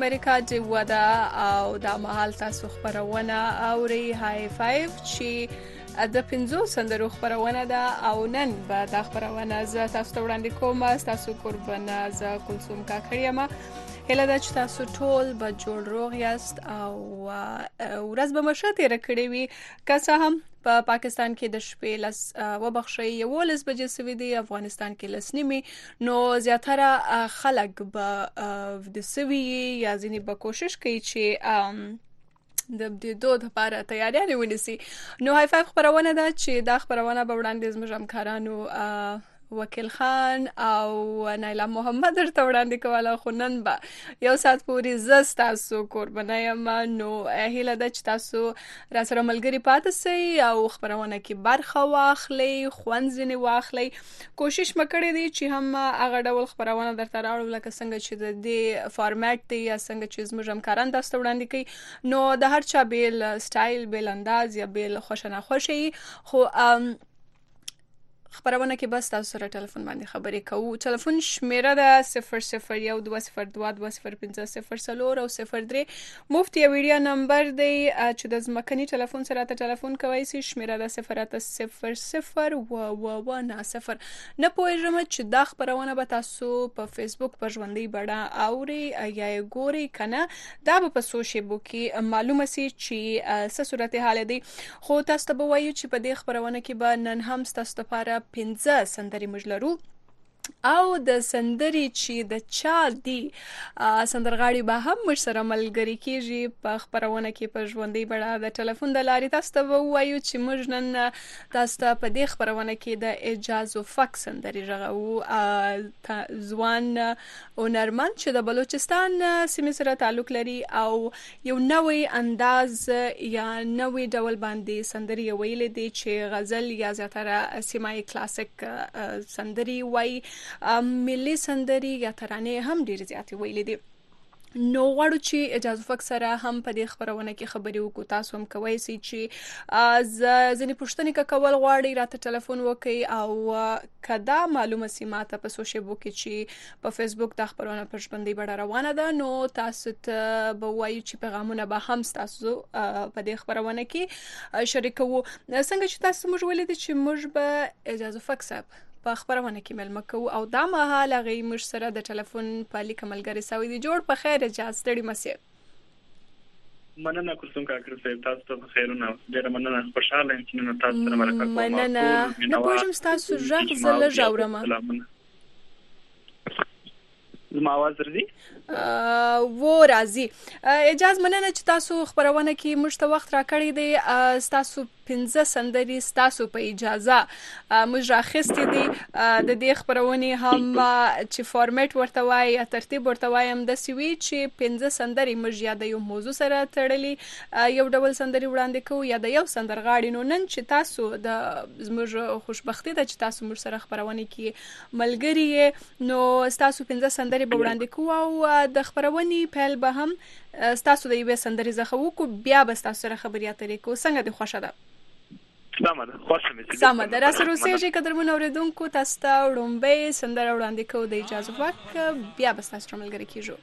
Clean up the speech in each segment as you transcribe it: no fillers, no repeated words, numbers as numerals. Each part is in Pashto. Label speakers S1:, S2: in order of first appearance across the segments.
S1: امریکا ډیوه ده او دا مهال تاسو خبرونه اوري های فایو چې د 50 سندرو خبرونه ده او نن به دا خبرونه زه تاسو ته وړاندې کوم. تاسو قربانه زه کلثوم کاکړ یم. هله دا چې تاسو ټول به جوړ روغ یاست او ورځ به مشه تیره کړې وي. که څه هم په پاکستان کې د شپې لس وبخښئ 11 بجې سوي دي، افغانستان کې لس نیمې، نو زیاتره خلک به د سوي یا ځینې به کوشش کوي چې د دود لپاره تیاریانې ونیسي. نو های فایو خبرونه ده چې دا خبرونه به وړاندې زموږ همکارانو وکیل خان او نایلا محمد ورته وړاندې کوله، خو نن به یو ساعت پورې زه ستاسو قربانه یم. نو هیله ده چې تاسو را سره ملګري پاتې سئ او خبرونه کې برخه واخلئ، خوند ځینې واخلئ. کوشش مې کړې دی چې هم هغه ډول خبرونه درته راوړم لکه څنګه چې د دې فارمیټ دی یا څنګه چې زموږ همکاران تاسو ته وړاندې کوي. نو د هر چا بیل سټایل، بیل انداز یا بیل خوښه ناخوښه، خو خبرونه کې بس تاسو سره ټلیفون باندې خبرې کوو. ټلیفون شمیره ده 00122025004 او 03 مفتی ویډیا نمبر دی چې د ځمکني ټلیفون سره ته ټلیفون کوئ سي. شمیره ده 08000 نه پوهیږم چې دا خبرونه به تاسو په فیسبوک په ژوندۍ بڼه اوري یا ګوري کنه، دا به په سوشل کې معلومه سي چې څه صورتحال دی. خو تاسو ته به وایو چې په دې خبرونه کې به نن هم تاسو لپاره 15 سندرې موږ لرو او د سندرې چې د چا دی سندرغاړي به هم موږ سره ملګري کیږي په خبرونه کې په ژوندۍ بڼه د ټلیفون د لارې. تاسو ته وایو چې موږ نن تاسو ته په دې خبرونه کې د اعجاز وفق سندرې غږو ځوان هنرمند چې د بلوچستان سیمې سره تعلق لري او یو نوې انداز یا نوې ډول باندې سندرې ویلې دي چې غزل یا زیاتره سیمایي کلاسیک سندرې وایي، ملي سندرې یا ترانې هم ډېر زیاتې ویلې دي. نو غواړو چې اجازه وفق سره هم په دې خبرونه کې خبرې وکړو. تاسو هم کوئ سي چې ځینې پوښتنې کول غواړئ راته ټلیفون وکړئ او کدا معلومه سي ماته په سوشل کې چې په فیسبوک دا خبرونه په ژوندۍ بڼه روانه ده، نو تاسو ته به وایو چې پیغامونه به هم تاسو په دې خبرونه کې شریکوو. څنګه چې تاسو موږ ولیدل چې موږ به اجازه وفق صاحب په خبرونه کې ملمه کوو او دا مهال هغه موږ سره د ټلیفون په لیکه ملګری سوي دي. جوړ په خیر، اجازه ستړي مسئ.
S2: مننه کلثوم کاکړ صاحب، تاسو ته خیرونه. ډېره مننه، خوشاله یم چې نن تاسو سره مرکه کوم.
S1: مننه. نه پوهېږم ستاسو غږ زه لږ اورم.
S2: زما आवाज راځي؟
S1: راځي. اجازه مننه چې تاسو خبرونه کې موږ ته وخت راکړی دی. تاسو 15 سندرې ستاسو په اجازه موږ راخستې دي. د دې خبرونه هم چې فارمیټ ورته وایي یا ترتیب ورته وایي هم د سوي چې 15 سندرې موږ یا د یو موضوع سره تړلي یو ډول سندرې وړاندې کوو یا د یو سندرغاړي. نو نن چې تاسو د زموږ خوشبختي ده چې تاسو موږ سره خبرونه کې ملګري یې، نو تاسو 15 سندرې به وړاندې کوو او د خبرونې پیل به هم تاسو د یوې سندرې څخه وکړو، بیا به تاسو سره خبرې اترې کوو. څنګه دې خوښه ده؟ سمه ده. را سره اوسېږئ قدرمنو اورېدونکو. تاسو ته وړومبۍ سندره وړاندې کوو د اجازه وفق، بیا به تاسو سره ملګري کېږو.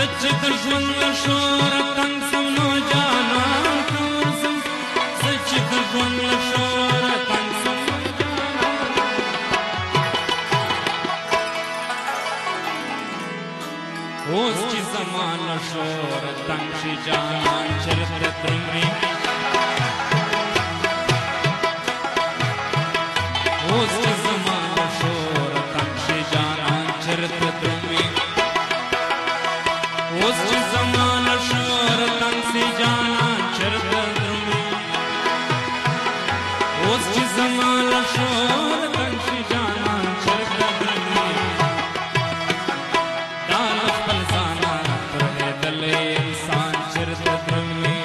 S3: سچ د ژوند له شوره تنګ سم نو جانان کوزم سچ د ژوند له شوره تنګ سم نو جانان اوس چې زمان له شوره تنګ شي جانان چرته درومي اوس چې زمان له شوره تنګ شي جانان چرته درومي اوس چې زمانه شور تنګ سي جانان چرته درومي اوس چې زمانه شور تنګ سي جانان چرته درومي دا خپل ځانا پر هدلې انسان چرته درومي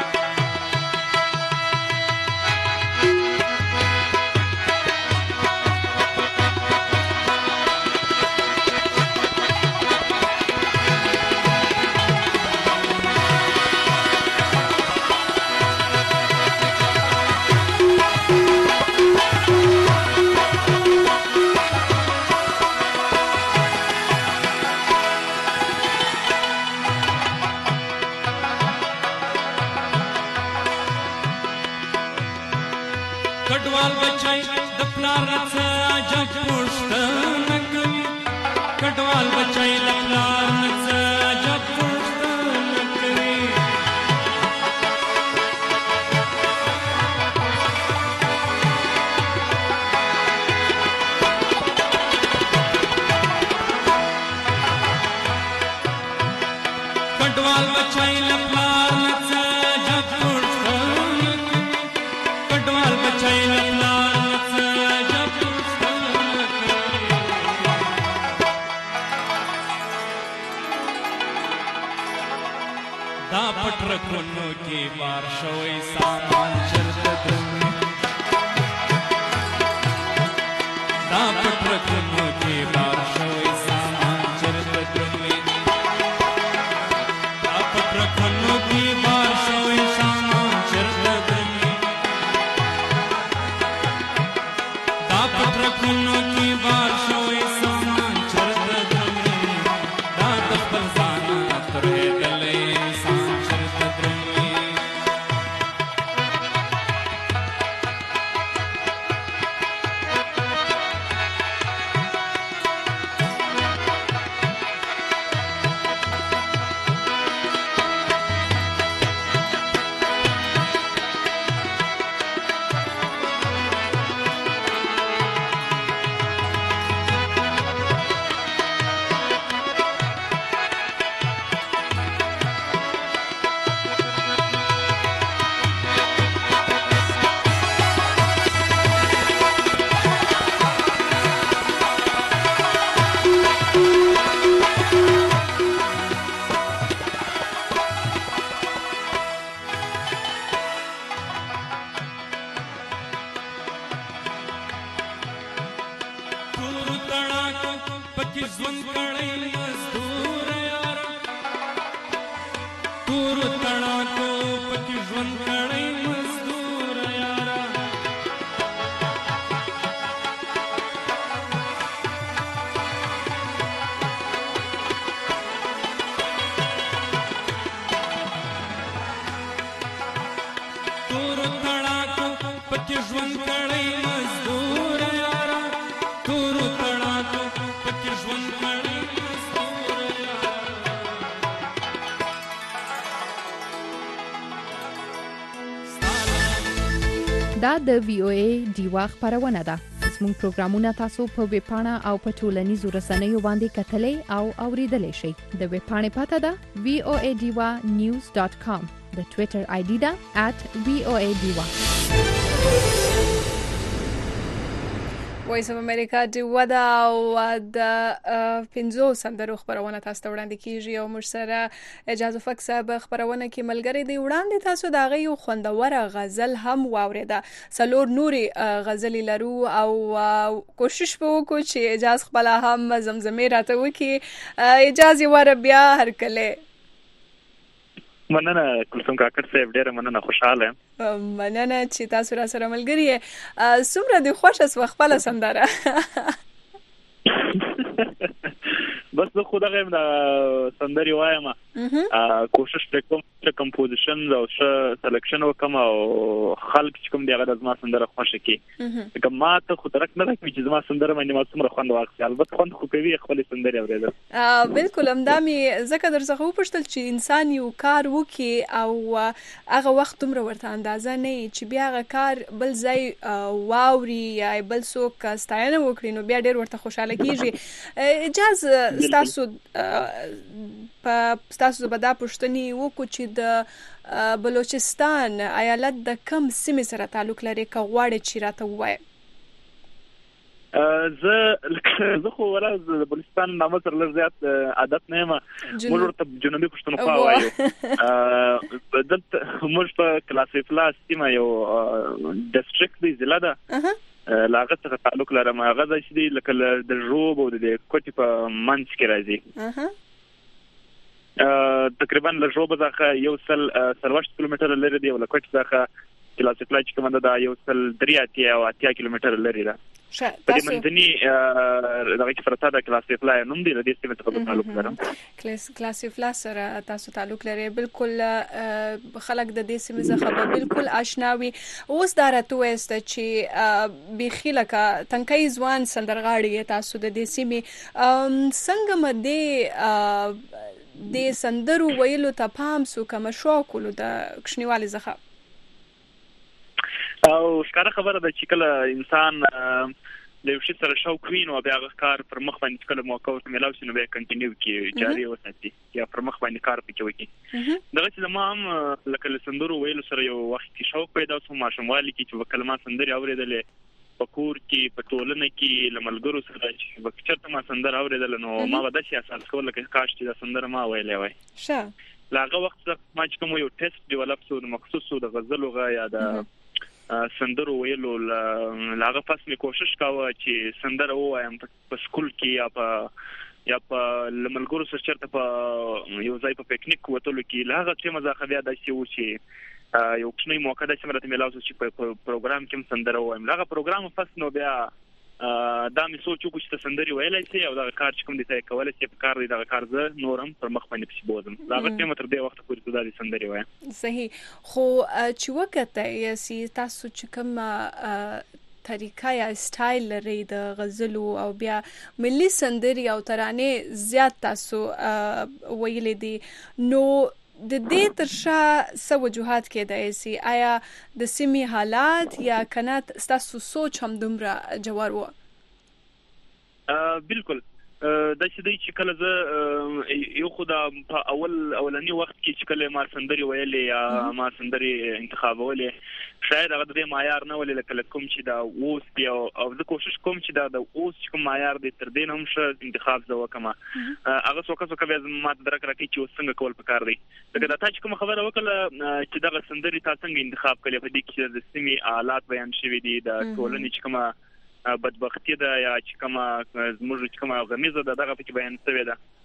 S3: کډوال بچای د پلار څخه عجب پوښتنه کوي کډوال بچای د پلار څخه عجب پوښتنه کوي کډوال بچای د پلار څخه عجب پوښتنه کډوال بچای دا پټرکونو کې بار شوی سامان چرته درومي دا پټرکونو کې بار شوی سامان چرته درومي دا پټرکونو کې بار شوی سامان چرته درومي دا پټرکونو کې بار شوی سامان چرته درومي دا د خپل ځان تر هدلې
S4: دا د VOA ډیوا خبرونه ده. زموږ پروګرامونه تاسو په ویب پاڼه او په ټولنیزو رسنیو باندې کتلې او اوریدلې شئ. د ویب پاڼې پته ده voadiwa.news.com. د ټوئیټر آی ډي ده @voadiwa.
S1: وایس اف امریکا د ودا او د 50 سندرو خبرونه تاسو ته وړاندې کیږي او موږ سره اجازه فک صاحب خبرونه کې ملګری دی وړاندې تاسو دا غي خوندوره غزل هم واوریده سلور نوري غزل لرو او کوشش وکړو چې اجازه خپل هم زمزمه راته وکي اجازه ور بیا هر کله
S2: مننه کلثوم کاکړ صاحب ډیره مننه خوشاله
S1: مننه چې تاسو را سره ملګری سمره دی خوش اس خپل سندره
S2: بس زه خو دغه سندري وایم کوشش وکوم چې کمپوزیشن او سلیکشن وکم او خلک چې کوم دغه د ما سندره خوښه کی کما ته خو درک نه راکوي چې ما سندره باندې ما څومره خوند واخلي البته خوند خو کوي خپل سندره اوریدل
S1: بالکل همدامي زکه درڅخه وپوښتل چې انسان یو کار وکي او هغه وخت دومره ورته اندازه نه چې بیا هغه کار بل ځای واوري یا بل څوک ستاینه وکړي نو بیا ډېر ورته خوشاله کیږي اجازه تاسو به دا پوښتنې وکړو چې د بلوچستان ایالت د کم سیمې سره تعلق لري که غواړئ چې راته ووایئ
S2: زه خو ولې د بلوچستان نامه سره لږ زیات عادت نه یم موږ ورته جنوبي پښتونخوا وایو دلته موږ په کلاسیفلا سیمه یو ډسټریکټ دی ضلع ده لاغه څخه تعلق لرم هغه چې لکه د ژوب او د کوټي په منځ کې راځي تقریبا له ژوب څخه یو سل 30 کیلومتر لري دی ول کوټ څخه کلاسیفلا چې کومه ده یو سل 3 او 8 کیلومتر لري ده په دې منځني دغه کې فرته د کلاسیفلا نوم دی د دې سیمه څخه تعلق لرم
S1: کلاسیفلا سره تاسو تعلق لري بالکل خلک د دې سیمه څخه بالکل آشناوي اوس دا راته وست چې بيخي لکه تنکي ځوان سندرغاړي تاسو د دې سیمه څنګه مده د سندرو ویلو ته پام سو کوم شوق ول د کښنیوالي زخه
S2: او ښکاره خبره ده چې کله انسان د یو شي سره شوق ویني او بیا هغه کار پر مخ باندې کله موقع ملاوي شنو به کنټینیو کی جاري وساتي یا پر مخ باندې کار پکې وکړي دغه چې ما هم لکه سندرو ویلو سره یو وخت کې شوق پیدا شو ماشوموالي کې چې کلمات سندري اوریدلې پکور کې پټولنه کې لملګرو سره چې وکړه ما سندره اوریدل نو ما ودا شي اساس کول کې کاش چې دا سندره ما ویلې وای
S1: شه
S2: لاغه وخت ما چې کوم یو ټیسټ ډیولپ شو مخصوص د غزل او یا د سندرو ویلو لاغه پس می کوشش کاوه چې سندره وایم په سکول کې یا په لملګرو سره چرته په یو ځای په پکنیک وته کې لاغه چې مزه بیا د شي و چې یو څنګه موقع د سمرته ملاوي چې په پروګرام کې سندره وایم لاغه پروګرام پس نو بیا دا می سوچو چې سندري ویلای شي او دا کار چې کوم دي ته کولای شي په کار دی دا کار زه نورم پر مخ باندې پسی بوزم لاغه چې متر دی وخت پورې دا سندري وایم
S1: صحیح خو چې وکته یې تاسو چې کوم طریقه یا سټایل لري د غزلو او بیا ملي سندري او ترانه زیات تاسو ویلې دي نو د دې ترشا څه وجوهات کېدای شي آیا د سیمې حالات یا کنات تاسو سوچ هم دومره جوار و
S2: بالکل دا چې کله زه یو خدا په اولنی وخت کې چې کله ما سندري ویلې یا ما سندري انتخابولې شاید هغه د معیار نه ولې کله کوم چې دا اوس بیا او زه کوشش کوم چې دا اوس کوم معیار دې تر دې هم ښه انتخاب زه وکم هغه څوک بیا ما درک راکې چې څنګه کول پکار دی دا تاسو کوم خبره وکړه چې دا سندري تاسو څنګه انتخاب کړې په دې کې د سیمې حالات بیان شوي دي د ټولنې چې کومه بدبختی ده یا چې کومه زموږ چې کومه غمیزه ده دغه پکې بیان شوی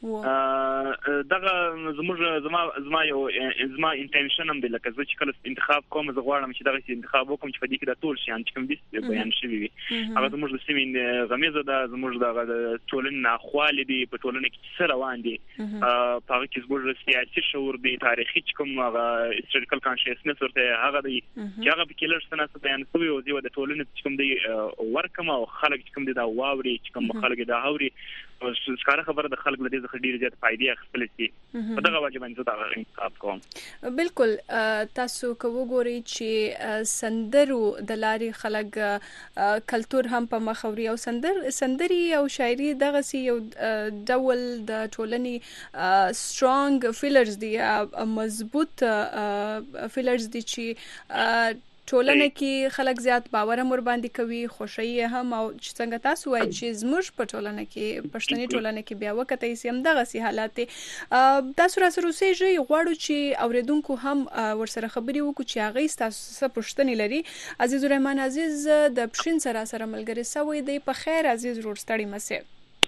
S2: ده دغه زما یو انټنشن هم دی لکه زه چې کله انتخاب کوم زه غواړم چې دغه انتخاب وکم چې په دې کې د ټول شیان چې کوم دي بیان شوی وي هغه زموږ د سیمې غمیزه ده زموږ د ټولنې ناخوالې دي په ټولنه کې څه روان دي په هغه کې زموږ سیاسي شعور دی تاریخي چې کوم هغه هیستوریکل کانشسنس ورته هغه دی چې هغه په کې لږ څه نه بیان شوی او د ټولنې چې کوم دی ورکم او خلک چې کوم دي دا واوري چې کوم خلک دا اوري او ښکاره خبره د خلک له دې څخه ډېر زیات فائدې اخیستل شي په دغه وجه باندې دا انتخاب کوم
S1: بالکل تاسو کوو ګوري چې سندرو د لارې خلک کلچر هم په مخوري او سندري او شاعري دغه سی یو ډول د ټولنې سترونګ فیلرز دي مضبوط فیلرز دي چې ټولنه کې خلک زیات باور هم ور باندې کوي خوشي هم او څنګه تاسو وایي چې زموږ په ټولنه کې پښتني ټولنه کې بیا وکته یې سم دغه سي حالات تاسو را سره اوسېږي غواړو چې اوریدونکو هم ورسره خبري وکړو چې هغه تاسو څه پښتني لري عزیز الرحمن عزیز د پښین سره ملګری سوي دی په خیر عزیز ورستړي مسه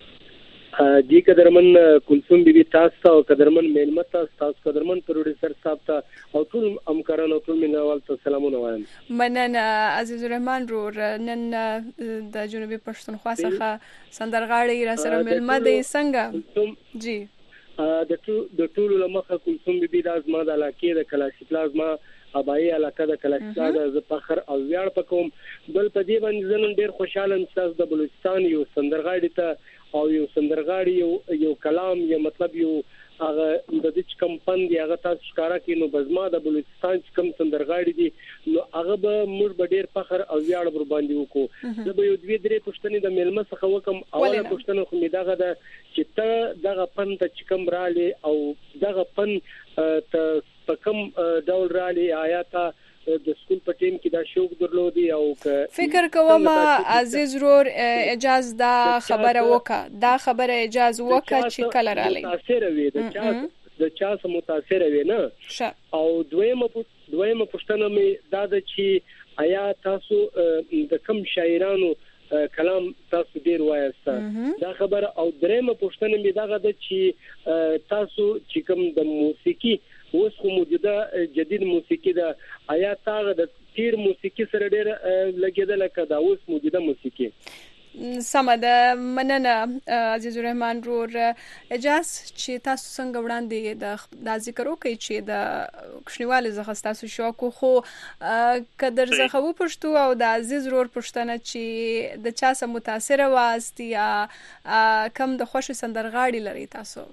S5: जी कदरमन कुलसुम बीबी तास्ता और कदरमन मेलमता तास कदरमन प्रोड्यूसर साहब ता और टुल अमकारन और टुल मिनावाल तो सलामो नवायम
S1: مننه عزیز الرحمن رور نن د جنوبي پښتونخوا څخه سندرغاړي را سره ملمه دی څنګه جی
S5: د ټولو لمخه کلثوم بیبي د ازما د علاقې د کلاسیک لازما ابای علاقه د کلاسیک د فخر او ویاړ پکوم بل په دې باندې زنن ډیر خوشاله انساس د بلوچستان یو سندرغاړي ته او یو سندرغاړي یو کلام یو مطلب یو هغه د دې کم پند هغه تاسو ښکارا کې نو بزما د بلوچستان کم سندرغاړي دي نو هغه به موږ به ډیر فخر او ویاړ بر باندې وکړو د یو دوی درې پښتنې د ملمه څخه وکم اوله پښتنه خو می دغه د چې ته دغه پند ته کم رالي او دغه پند ته په کوم ډول رالي آیاته د سکول په ټیم کې دا شوق درلودي او
S1: فکر کوم عزیز رور اجازه دا خبره وکړه دا خبره اجازه وکړه چې کله رالي
S5: متاثر وي د چا سم متاثر وي نه او دویمه پښتنه می دا د چې آیا تاسو د کم شاعرانو کلام تاسو ډیر وایسته دا خبره او درېمه پښتنه می دا د چې تاسو چې کوم د موسیقي اوس خو موجوده جدید موسیقي د آیا تاغه د تیر موسیقي سره ډیر لګیدل کده اوس موجوده موسیقي
S1: سمه ده مننه عزیز الرحمن رور اجازه چې تاسو څنګه وړاندې د ذکر وکړي چې د کښنیوال زغ تاسو شوق خو قدر زغه و پښتو او د عزیز رور پښتنه چې د چا سم متاثر واسطي یا کم د خوش سندرغاړي لري تاسو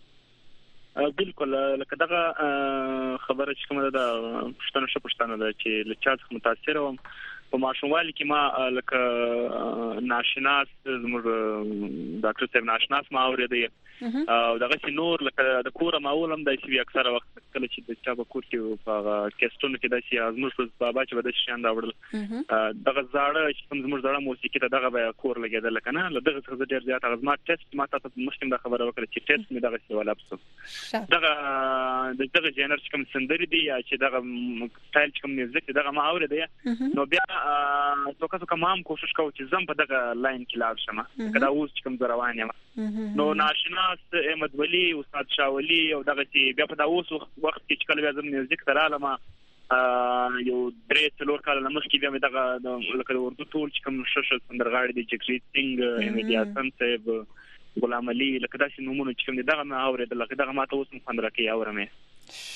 S2: بالکل لکه دغه خبره چې کومه ده پښتنه ده چې له چا څخه متاثر وم په ماشوموالي کې ما لکه ناشناس زموږ ډاکټر صاحب ناشناس ما اورېدی او دغه چې نور لکه د کوره ماولم د سی اکثره وخت کله چې د چا په کور کې په کیسټونو کې د سی ازموږ بابا چې بده شان دا وړل دغه زاړه چې کوم زموږ زاړه موسیقي ته دغه به کور لګیدل کنه له دغه څه ډیر زیات غزما ټیسټ ما ته مشکل د خبره وکړه چې ټیسټ می دغه څه ولا پسو دغه جنر چې کوم سندري دی یا چې دغه سټایل چې کوم میوزیک دغه ما اورېدی نو بیا توګه کوم کوشش کوم چې زم په دغه لاین کې لاړ شم کدا اوس چې کوم روان یم نو ناشناس احمد ولی استاد شاولی او دغه چې بیا په دا اوس وخت کې چې کله زم میوزیک تراله ما یو درې څلور کال لمخکې بیا دغه لکه اردو ټول چې کوم شش سندرغاړي دي چې جګجیت سنگ امیدیاسن صاحب غلام علي لکه داسې نمونه چې کوم دغه ما اورېدل لکه دغه ما ته اوس مخندره کې اورمه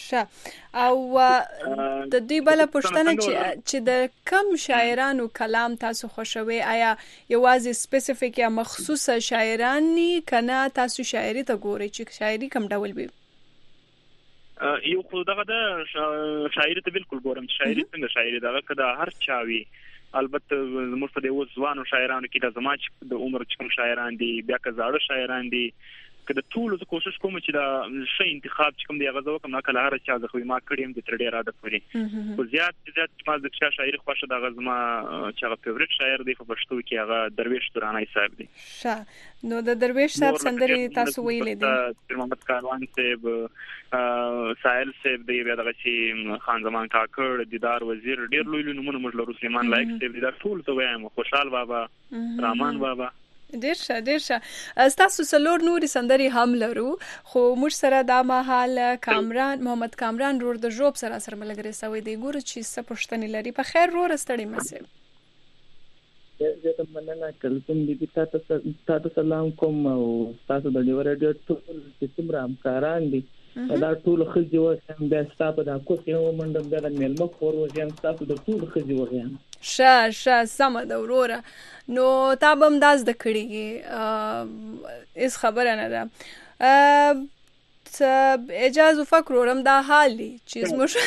S1: او د دوی بل پښتنه چې د کم شاعرانو کلام تاسو خوښوي آیا یوازې سپیسیفیک یا مخصوصه شاعران ني کنه تاسو شاعري ته ګورئ چې شاعري کوم ډول وي
S2: یو خو دغه د شاعري ته بالکل ګورم شاعري څنګه شاعري دغه کدا هر چاوي البته زموږ په دې ځوانو شاعرانو کې د زماج د عمر کوم شاعران دي بیا که زاړه شاعران دي کله ټول زه کوشش کوم چې دا شی انتخاب چې کوم دی غزو کوم نه کله هر چا زخوي ما کړیم د تر ډیر عادت پوري خو زیات ما د شاعر خوښه د غزما چې هغه فیورټ شاعر دی په پښتو کې هغه درویش تورانی صاحب دی
S1: نو د درویش صاحب سندري تاسو ویلې دي
S2: محمد کاروان صاحب سائل صاحب دی بیا دغه چې خان زمان کاکړ دیدار وزیر ډیر لوی نمونه موږ لرو سلیمان لایق صاحب دیدار ټول ته وایم خوشحال بابا رحمان بابا
S1: ډیر ښه تاسو څلور نوري سندري هم لرو خو موږ سره دا مهال کامران محمد کامران رور د جوب سره ملګری سوی دی ګور چې څه پښتني لري په خیر رور ستړي مسه
S6: زه مننه کلثوم بیبي تاسو سلام کوم او تاسو د ډیو رادیو ټول چې څومره همکاران دي دا ټول خځې وسم بیا تاسو د کوڅې یو منډم بیا د ملمه خور وځم تاسو د ټول خځې وغیم
S1: شه سم د وروره نو تابم داز د کړي اس خبره نه ده اجازه فکرورم دا حالي چیز مش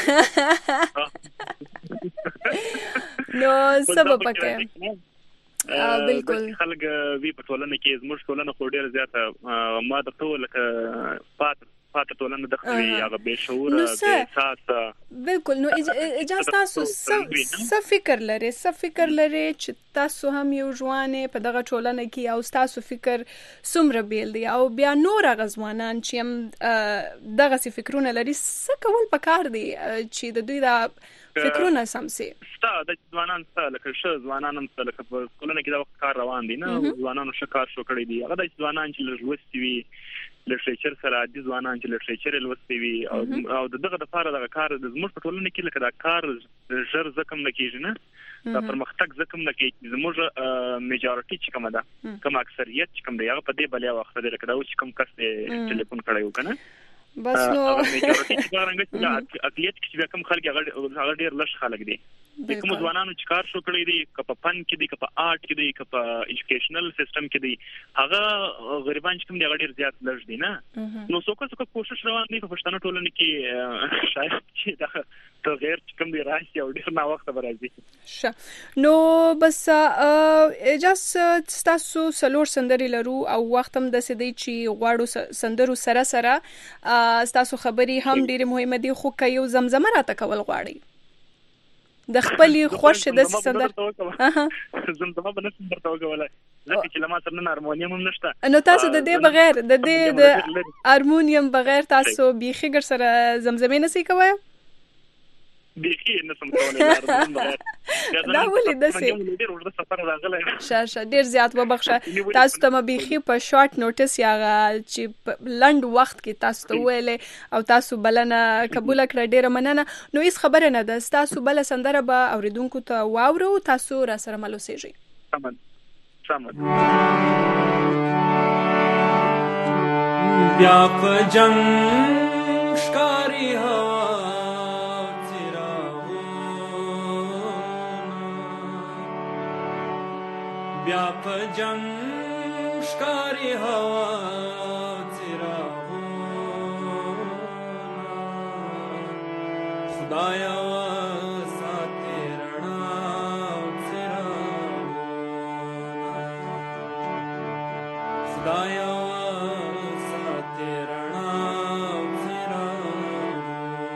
S1: نو سبب پکې بالکل
S2: خلک وی په ټولنه کې زموږ ټولنه خو ډیر زیاته ما د ټول پات ټولنه د خپل هغه به شعور به احساس
S1: بالکل نو اجازه تاسو څه فکر لري چې تاسو هم یو ځوانه په دغه ټولنه کې او تاسو فکر څومره بیل دی او بیا نور غزوانان چې هم دغه څه فکرونه لري څه کول پکار دي چې د دوی د فکرونه سمسي
S2: د ځوانان سره لکه ش ځوانانم سره لکه په ټولنه کې دا وخت کار روان دي نه ځوانانو شکار شو کړی دي هغه د ځوانان چې لږ وستوي لټریچر سره د ځوانان چې لټریچر لوستي وي او دغه د لپاره د کار د زموږ په ټولنه کې لکه دا کار ژر زکم نه کیږي نه دا پرمختګ زکم نه کیږي زموږ میجارټي چې کومه ده کوم اکثریت چې کوم دی هغه په دې بلیا وخت لري کدا او چې کوم کس ټلیفون کړیو کنه
S1: بس نو
S2: میجارټي چې څنګه چې اقلیت کې کوم خلک هغه ډیر لږ خلک دي د کوم ځوانانو چې کار شو کړی دي که په فن کې دي که په آرټ کې دي که په ایجوکیشنل سیستم کې دي هغه غریبان چې کوم دي هغه ډیر زیات لږ دي نه نو څوک کوشش روان دي په پښتنو ټولنه کې شاید چې دا تغیر کوم دی راشي او ډیر نا وخت راځي
S1: نو بس اجازه تاسو سلور سندري لرو او وخت هم د سدي چې غواړو سندرو سره سره تاسو خبري هم ډیره مهمه دي خو که یو زمزمه راته کول غواړي د خپلې خوښ د سندر
S2: زمزمه به نسم درته وکولای ځکه چې لما سره نه هارمونیم هم نشته
S1: نو تاسو د دې بغیر د دې د هارمونیم بغیر تاسو بيخي ګر سره زمزمه نسي کوی
S2: بيخي نسم کولای هارمونیم بغیر
S1: دا ولې دسه
S2: ډیر ورته سفر راغلی
S1: شاشه ډیر زیات وبخښه تاسو ته بيخي په شارټ نوټس یا چې لند وخت کې تاسو ته ویلې او تاسو بلنه قبول کړ ډیر مننه نو هیڅ خبره نه ده تاسو بل سندره به اوریدونکو ته واورو تاسو را سره ملوسیږي
S2: سمد
S3: بیا په جنگ ښکاری هوا بیا په جنگ ښکاری هوا څراغونه خدایا ساتي رڼا څراغونه خدایا ساتي رڼا څراغونه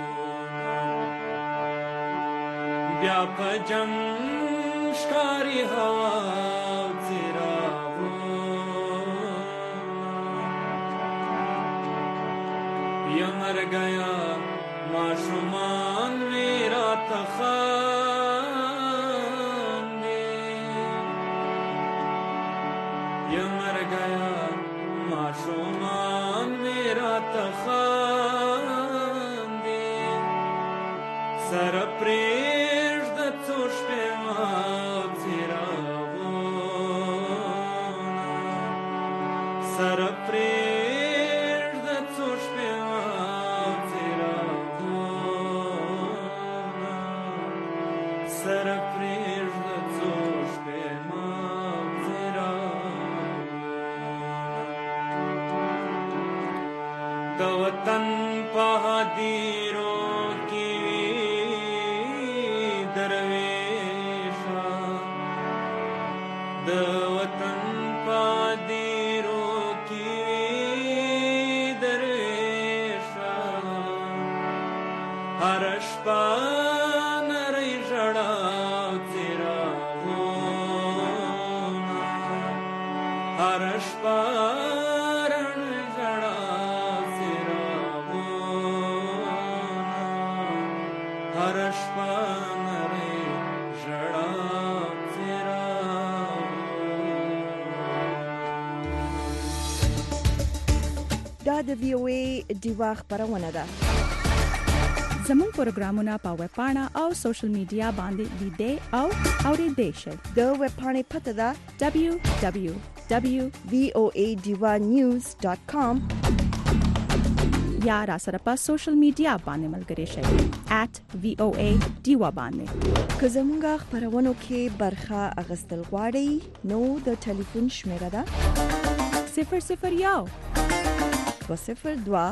S3: بیا په جنگ ښکاری هوا मर गया माशुमान मेरा तखाने ये मर गया माशुमान मेरा तखाने सरप्रेश द चोश पे माथिरा सरप्रेश वतन पहाड़ों की दरवेशा द वतन पहाड़ों की दरवेशा हर्ष पान रही जड़ा तेरा होना हर्ष
S7: دا د VOA دیوا خبرونه ده
S8: زموږ پروګرامونه په ویب پاڼه او سوشل میډیا باندې لیدئ او اوریدئ شئ
S7: د ویب پاڼې پته ده www.voadivanews.com
S8: یا را سره په سوشل میډیا باندې ملګري شئ @VOA دیوا باندې
S7: که زموږ خبرونه کې برخه اغستل غواړئ نو د ټلیفون شمیره ده
S8: 001
S7: 202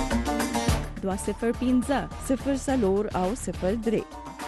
S8: 205
S7: 04 او 03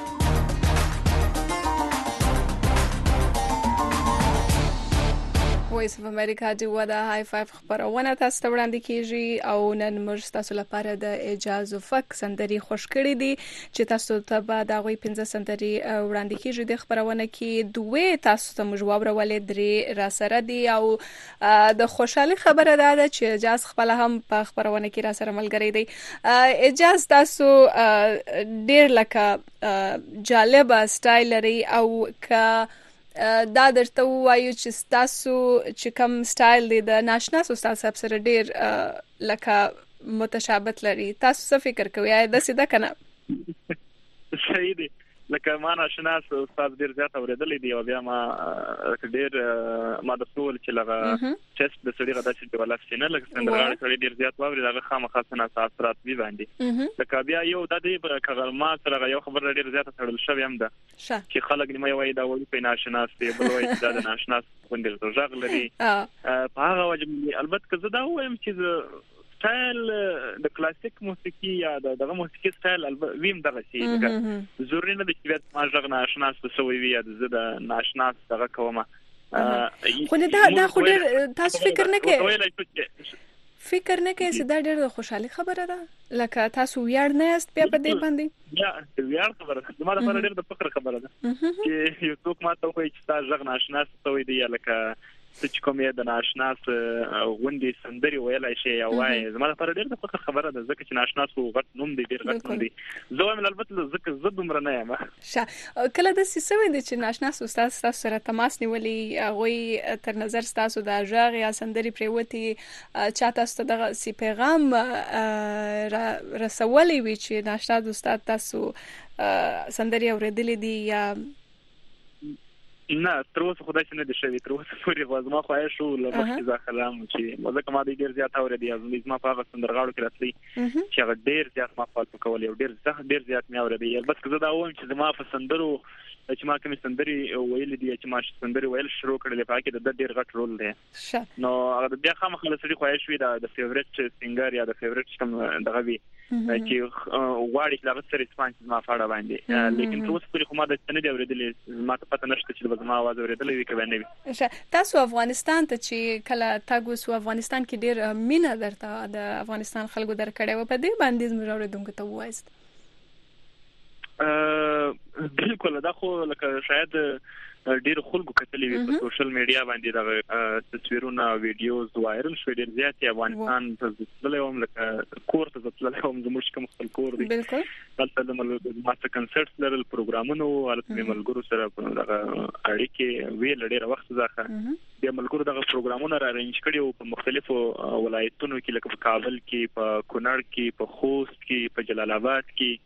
S1: وایس اف امریکا دی ودا های 5 خبرونه تاسو ته وړاندې کیږي او نن موږ تاسو لپاره د اجازه فک سندري خوش کړی دي چې تاسو ته به دا غوي 15 سندري وړاندې کیږي د خبرونه کې دوه تاسو ته موږ واورولې درې را سره دي او د خوشحالي خبره ده چې اجازه خپل هم په خبرونه کې را سره ملګری دی اجازه تاسو ډیر لکه جالب سټایل لري او ک دا درته وایو چې تاسو چې کوم سټایل دی د ناشنا استاد صاحب سره ډیر لکه متشابهت لري. تاسو څه فکر کوئ دا سیده کنه؟
S2: صحیح دی. لکه ما ناشنا استاد ډیر زیات اوریدلې دی او بیا ما ډیر ما د ټول چې لغه چست د سړي غدا چې ولا سینه لکه څنګه راځي ډیر زیات واوري دا خامخا سنا اثرات دی باندې. لکه بیا یو د دې کغلما سره یو خبر ډیر زیات تړل شوی هم ده چې خلک نیمه وایي دا وایي په ناشنا استي بل وایي دا د ناشنا غونډل ځغ لري. په هغه وجه البته که زه دا وایم چې سټایل د کلاسیک موسیقي یا دغه موسیقي سټایل ویم دغه شي لکه ضروري نه دی چې ما ژغ ناشنا سوي وي د زه د ناشنا دغه کومه
S1: خو دا خو تاسو فکر نه کوئ چې دا ډېر د خوشحالي خبره ده لکه تاسو ویاړ نه یاست بیا په دې باندې؟ یا
S2: ویاړ خبره ده زما لپاره ډېر د فخر خبره ده چې یو څوک ما ته وایي چې تا ژغ ناشنا سوي دی یا لکه چې کوم یې د ناشناس غونډې سندري ویلای شي یا وایي زما لپاره ډېر د فخر خبره ده ځکه چې ناشناس غټ نوم دی ډېر غټ نوم دی. زه وایم البته ځکه زه دومره نه یم.
S1: کله داسې څه وي چې ناشناس استاد ستاسو سره تماس نیولی هغوی تر نظر ستاسو د غږ یا سندري پرېوتې چا تاسو ته دغسې پیغام رسولی وي چې ناشنا استاد تاسو سندري اورېدلې دي یا
S2: نه تر اوسه خدای څخه نه دي شوی. تر اوسه پورې زما خواهش وو له مخکې ځکه چې ځکه ما ډېر زیات اورېدی زما په هغه سندرغاړو کې راتلی چې هغه ډېر زیات ما فالو کول یو ډېر زیات مې اورېدی. البته زه دا وایم چې زما په سندرو چې ما کوم سندري ویل دي چې ما سندري ویل شروع کړل په کې د ډېر غټ رول دی نو هغه بیا خامخا سړي خواهش وي د فیورټ سینګر یا د فیورټ کوم دغه وي چې واړی چې هغه سره ریسپانس ما فاړه باندې لیکن تر اوسه پورې کومه د څه نه دی اورېدلې ما ته پته نشته چې ما आवाज اورېدلې وي کبه نه وي.
S1: تاسو افغانستان ته چې کله تاسو افغانستان کې ډېر مینه درته د افغانستان خلکو درکړې و په دې باندې زموږ اورېدونکو ته وایست؟
S2: بالکل دا خو لکه شاید ډیر خلکو کتلې وي په سوشل میډیا باندې دا تصویرونه ویډیوز وایرل شوي ډیر زیات افغانستان ته تللم لکه کور ته تللم زموږ کوم خپل کور دی دلته د ماستر کنسرټس لرل پروګرامونه او ملګرو سره دغه اړیکې ویل ډیر وخت ځکه د ملګرو دغه پروګرامونه را رینج کړي په مختلفو ولایتونو کې لکه په کابل کې په کونړ کې په خوست کې په جلال آباد کې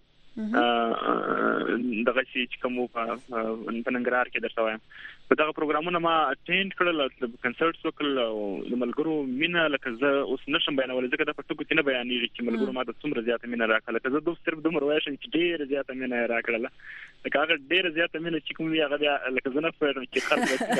S2: دغه چې کوم په ننګرهار کې درته وایم په دغه پروګرامونه ما اټینډ کړل او کنسرټس وکړل او د ملګرو مینا لکه زه اوس نشم بیانول ځکه د پټو کې نه بیانېږي چې ملګرو ما د څومره زیاته مینا راکړه لکه زه صرف دومره وایم چې ډېر زیاته مینا راکړله لکه هغه ډېر زیاته مینا چې کوم هغه بیا لکه زه نه پوهېږم چې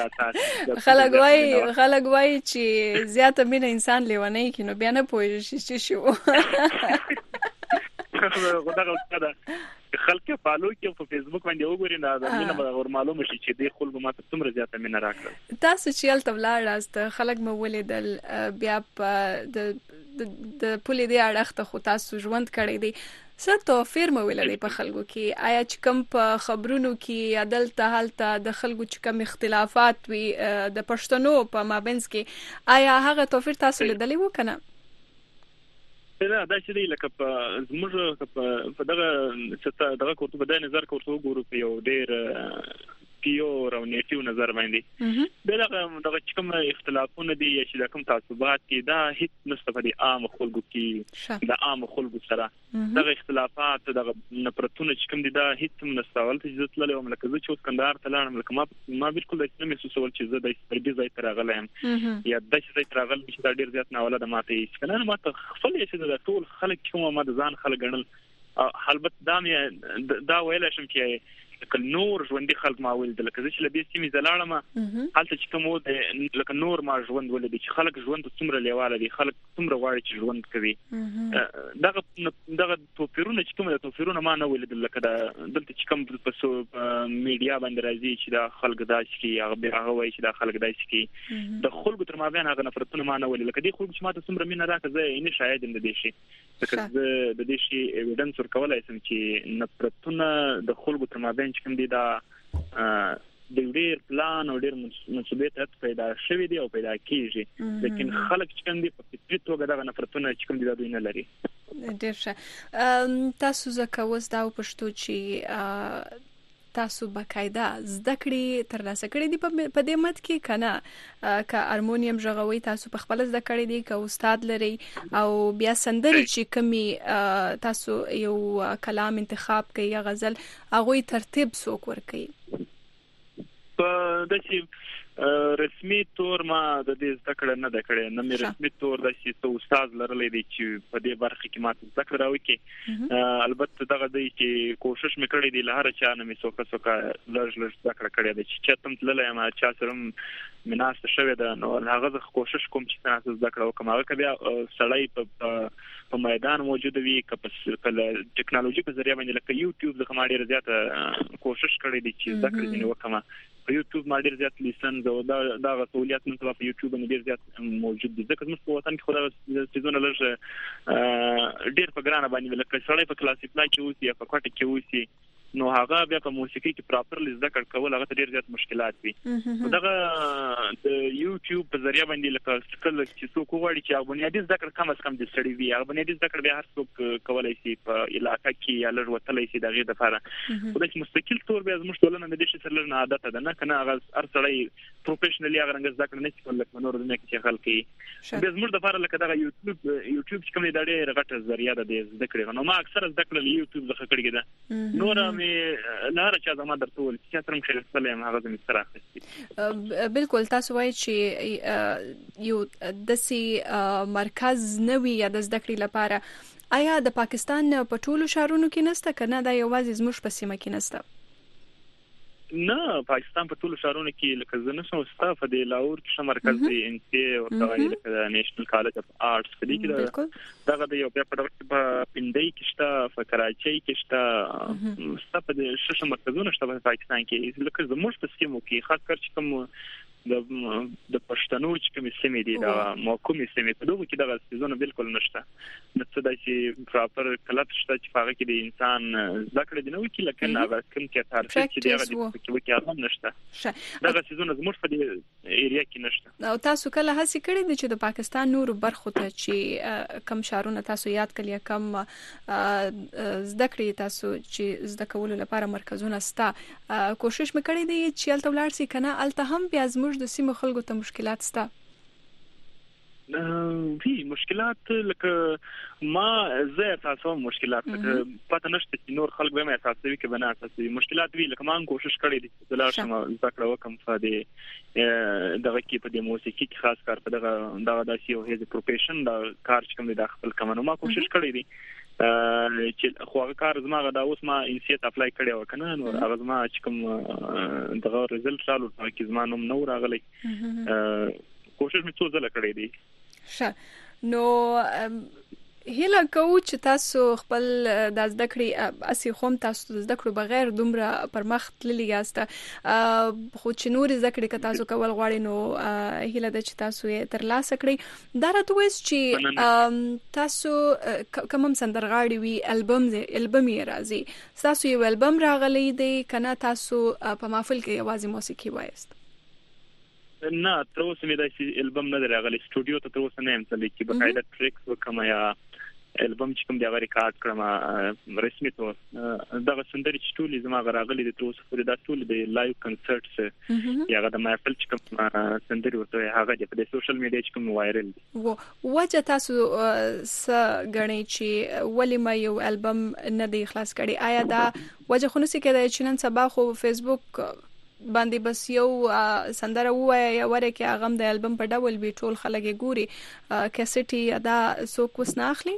S1: خلک وایي چې زیاته مینا انسان لیونی کړي نو بیا نه پوهېږي چې شو
S2: غوډه غوډه خلک فالو کې په فیسبوک باندې وګورئ دا مینه به معلومه شي چې د خلکو ماته څومره زیاته مینه راکړه.
S1: تاسو چې الته ولاړاست خلک مو ولیدل بیا د پولې دی اړخته خو تاسو ژوند کړی دی څه توفیر مو ویلې په خلکو کې آیا چې کوم په خبرونو کې عدالت حالت د خلکو چې کوم اختلافات وي د پښتنو په مابینځ کې آیا هغه توفیر تاسو لیدلی و کنه؟
S2: دا چې دی لکه په زموږ په دغه کوټه په دغه نظر کوټه ګورو په یو ډېر پیور او نیټیو نظر باندې دغه کوم اختلافونه دي چې کوم تعصبات دي دا هیڅ نشته په دې عام خلکو کې د عام خلکو سره دغه اختلافات دغه نفرتونه چې کوم دي دا هیڅ نشته ولته چې تللی وم لکه زه چې کندهار ته لاړم لکه ما بالکل د اسلامي سوسول چې زه د پردي ځای ته راغلم یا د ځای ته راغلم چې دا ډېر زیات ناوله د ماته هیڅ کنه ماته خپل چې د ټول خلک کومه ما د ځان خلک ګڼل البته دا ویل شم چې لکه نور ژوندۍ خلک ما ویل لکه زه چې له دې سیمې زلاړم هلته چې کوم لکه نور ما ژوند ولید چې خلک ژوند څومره لیواله دي خلک څومره غواړي چې ژوند کوي دغه توپیرونه چې کوم د توپیرونه ما نه ولیدل لکه دلته چې کوم په میډیا باندې راځي چې دا خلک داسې کوي هغه وایي چې دا خلک داسې کوي د خلکو تر مابین هغه نفرتونه ما نه ولیدل لکه دې خلکو چې ما ته څومره مینه راکړه زه نه شاید د دې شي لکه زه د دې شي ایویډنس ورکولای شم چې نفرتونه د خلکو تر مابین چې کوم دي دا د ډېر پلان او ډېر منصوبې تحت پیدا شوي دي او پیدا کیږي لیکن خلک چې کوم دي په فطري توګه دغه نفرتونه چې کوم دي دا دوی نه لري.
S1: ډېر ښه تاسو ځکه اوس دا وپوښتو چې تاسو بقاعده زده کړې ترلاسه کړې دي په دې مد کې کنه ک هارمونیم ژغوي تاسو په خپل زده کړې دي ک استاد لري او بیا سندري چې کمی تاسو یو کلام انتخاب کوي یا غزل هغه ترتیب څوک ور کوي
S2: په داسې رسمي تور ما د دې زده کړه نه ده کړې نه مې رسمي تور د چې استاد لرلې دي چې په دې برخه کې ماته زده کړه راوکي البته دغه دی چې کوشش مې کړې دي لهر چا نه مې څوک لږ زده کړه کړې ده چې چتم تللې ما چا سره مناسب شوه ده نو هغه کوشش کوم چې تاسو زده کړه وکم هغه بیا سړی په میدان موجود وي کله ټکنالوژي په ذریعہ باندې لکه یوټیوب د خماړي رضایت کوشش کړې دي چې زده کړې دي وکم په یوټیوب باندې ډیر زیات لیسنز او دا غوښتنیات نن په یوټیوب باندې ډیر زیات موجود دي ځکه چې په وطن کې خو د سيزون لږ ډیر په ګرانه باندې لکه سړی په کلاسیک کې اوسي په کوټه کې اوسي نو هغه بیا په موسیقي کې پراپرلی زده کړ کول هغه ډیر زیات مشکلات وي دغه د یوټیوب په ذریعہ باندې لکه کله چې څوک وغواړي چې هغه بنیادی زده کړ کم از کم د سټډي وي هغه بنیادی زده کړ بیا هر څوک کولای شي په علاقې کې یا لږ وتلای شي دغه د لپاره خو د مستقل تور بیا زموږ ټولنه د دې سره نه عادت ده نه کنه هغه هر سړی پروفیشنلی هغه رنګ زده کړ نه شي کولای نور د نه کې خلک بیا زموږ د لپاره لکه دغه یوټیوب چې کوم د ډېر غټه ذریعہ ده د زده کړې نو ما اکثر زده کړل یوټیوب څخه کړی ده نور مې نه راځه ما درته ول چې ترم خیر سلام هغه زمي سره اخستي
S1: بالکل تاسو وایي چې یو دسي مرکز نوي یا د زده کړې لپاره آیا د پاکستان په ټولو شهرونو کې نشته کنه دا یوازې زموږ په سیمه کې نشته
S2: نه پاکستان په ټولو شهرونو کې لکه زنه شو ستاف د لاهور کې مرکز دی ان کې او د لکه نېشنل کالج اف آرټس په دې کې دا د یو په پندای کې شته په کراچۍ کې شته ستاف د شش مرکزونو شته په پاکستان کې لکه زموږ په سیمو کې خاص کر چې کوم د پښتنو چې کوم سیمې دي دا محکومي سیمې په دغه کې دغه سيزونه بالکل نشته نو څه د چې پراپر کلب شته چې هغه کې د انسان ذکر دي نو کې لکه هغه کوم چې تارفیک چې دغه کې هغه نشته دغه سيزونه زموږ په ایریا کې نشته
S1: او تاسو کله هڅه کړې دي چې د پاکستان نور برخو ته چې کم شهرونه تاسو یاد کړئ کم زده کړې تاسو چې زده کولو لپاره مرکزونه ستا کوشش وکړئ دي چې الته ولاړ سي کنه الته هم بیا زموږ د سیمه خلکو ته مشکلات ستا
S2: وی مشکلات لکه ما زه تاسو مشکلات پته نشته چې نور خلک به مې تاسو کې بنا تاسو مشکلات وی لکه ما کوشش کړې دي د لار سم ذکر وکم فادي دغه کې په د موسیقي کې خاص کار په دغه داسې یو هیڅ پروفیشن دا کار چې کوم د خپل کمنو ما کوشش کړې دي چې خو هغه کار زما غدا اوس ما انسیت اپلای کړی و کنه نو هغه زما چې کوم دغه ریزلټ رالو چې زما نوم نو راغلی کوشش مې څو ځله کړې دي
S1: نو هیله کوو چې تاسو خپل د زده کړې اسی خوم تاسو د زده کړو بغیر دومره پرمخ تللی یاست خو چې نور زده کړې که تاسو کول غواړئ نو هیله ده چې تاسو یې ترلاسه کړئ دا راته وایي چې تاسو کوم سندرغاړي وي البم یې راځي تاسو یو البم راغلی دی کنه تاسو په محفل کې یوازې موسیقي وایست
S2: نه تر اوسه مې دا البم نه راغلی سټوډیو ته تر اوسه نه یم تللی چې بقاعده ټریکس وکم یا البم چې کوم دی هغه ریکارډ کړم رسمي تور دغه سندري چې ټول زما راغلي د تر اوسه پورې دا ټول د لایو کنسرټس یا د محفل چې کوم سندري ورته هغه په سوشل میډیا چې کوم وایرل
S1: دي وجه تاسو غنئ چې ولې ما یو البم نه دی خلاص کړی آیا دا وجه خو نسی کېدای چې نن سبا خو فیسبوک باندې بس یو سندره وای یا ورکه هغه د البم په ډول به ټول خلک ګوري کیسټي ادا څوک وسنه اخلي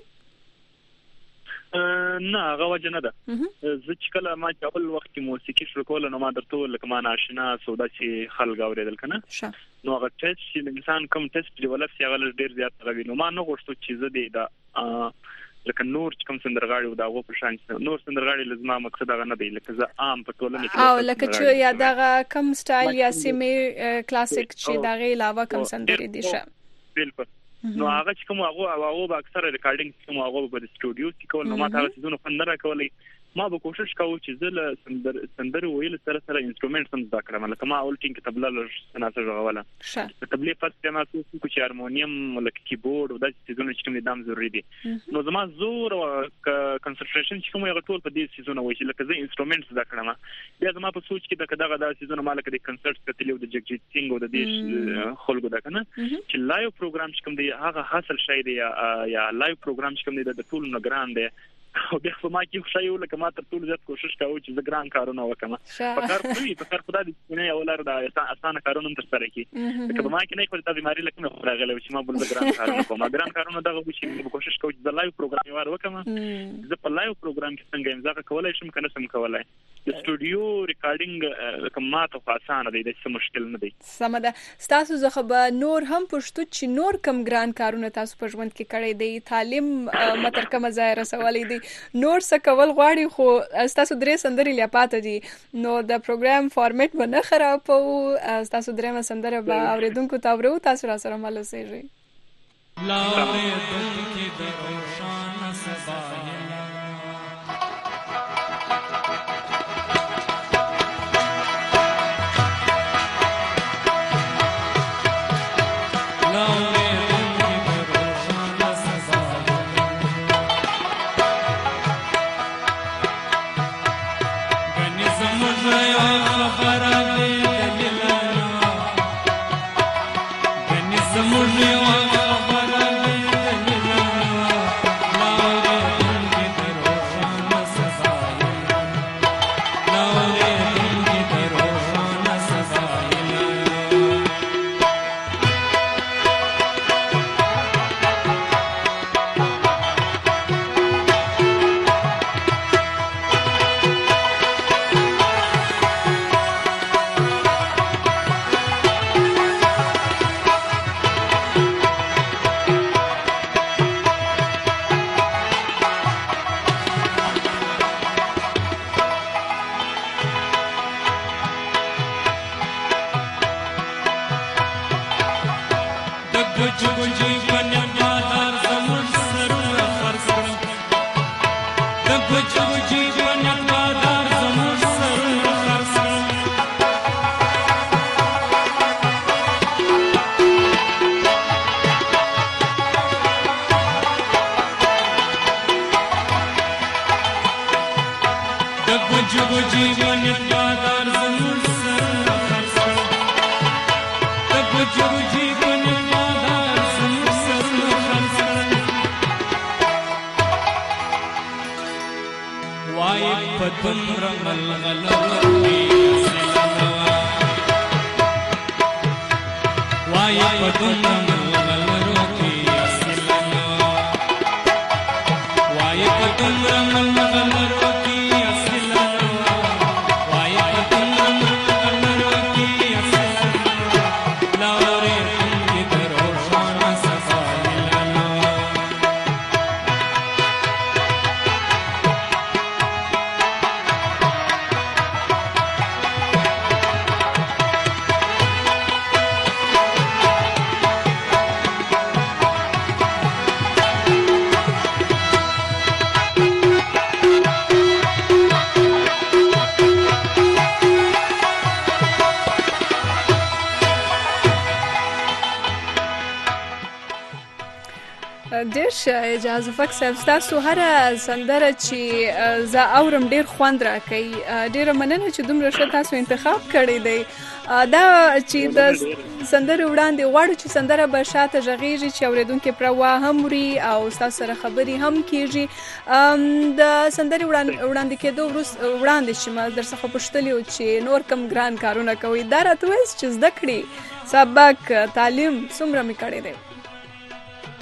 S2: نه هغه وجه نه ده زه چې کله ما اول وخت کې موسیقي شروع کول نو ما درته لکه ما ناشنا سودا چې خلک اوریدل کنه نو هغه ټیسټ چې انسان کوم ټیسټ ډیولپ سی هغه ډیر زیات راوي نو ما نه غوښتو چې زه دې دا لکه نور کوم سندرغاړي دا غو په شان نور سندرغاړي لازمه مقصد هغه نه دی لکه زه عام په ټولنه کې
S1: او لکه چې یا دغه کم سټایل یا سیمه کلاسیک چې دغه علاوه کم سندري دي شه
S2: نو هغه چې کوم هغه به اکثره ریکارډینګ کوم هغه په سټوډیو کې کول نو ما ته څه خوند نه راکولای ما به کوشش کوم چې زه سندره ویل سره انسټرومنټ هم زده کړم لکه ما اول ټینګ کې تبله لږ نه غواړم د تبلې پاتې ما څه چې هارمونیم لکه کیبورډ او د سیزون چې کوم دام ضروری دي نو زما زور او کنسنټریشن چې کوم یو ټول په دې سیزون وایي لکه زه انسټرومنټ زده کړم بیا زما په سوچ کې دغه سیزون مالک د کنسرت کتلی او د جګجیت سنگ او د دې خلکو دا کنه چې لایو پروګرام چې کوم دی هغه حاصل شي دی یا لایو پروګرام چې کوم دی د ټول نه ګران دی او بیا په ما کې خو یو لکه ما تر ټولو زیات کوشش کوم چې زه ګران کارونه وکم په کار خدای دې نه یو لار د اسانه کارونه تر سره کی لکه په ما کې نه کوم د بیماری لکه نه راغلی چې ما بل ګران کارونه کوم ګران کارونه دغه چې کوشش کوم چې د لایو پروګرام یې وکم زه په لایو پروګرام کې څنګه امزاق کولای شم کنه سم کولای د سټوډیو ریکارډینګ کوم ماته خو اسانه دی د څه مشکل نه دی
S1: سم ده تاسو زه خو نور هم پښتو چې نور کم ګران کارونه تاسو په ژوند کې کړی دی تعلیم متر کوم ځای رسولې دی نور څه کول غواړي خو تاسو درې سندرې لا پاتې دي نو د پروګرام فارمیټ به نه خرابو تاسو درې سندره به اوریدونکو ته ورو تاسو را سره مل اوسئ
S3: لا اوریدونکو د روشان سبا
S1: اجازه فک صاحب تاسو هر سندره چې زه اورم ډیر خوند راکړي ډیر مننه چې دومره ښه تاسو انتخاب کړی دی دا چې د سندره وړاندې غواړو چې سندره به شاته غږیږي چې اوریدونکو پروا هم وري او تاسو سره خبري هم کیږي د سندره وړاندې کېدو وړاندې چې ما درڅخه پوښتلی چې نور کم ګران کارونه کوي دا راته وایي چې زده کړې سبق تعلیم څومره می کړی دی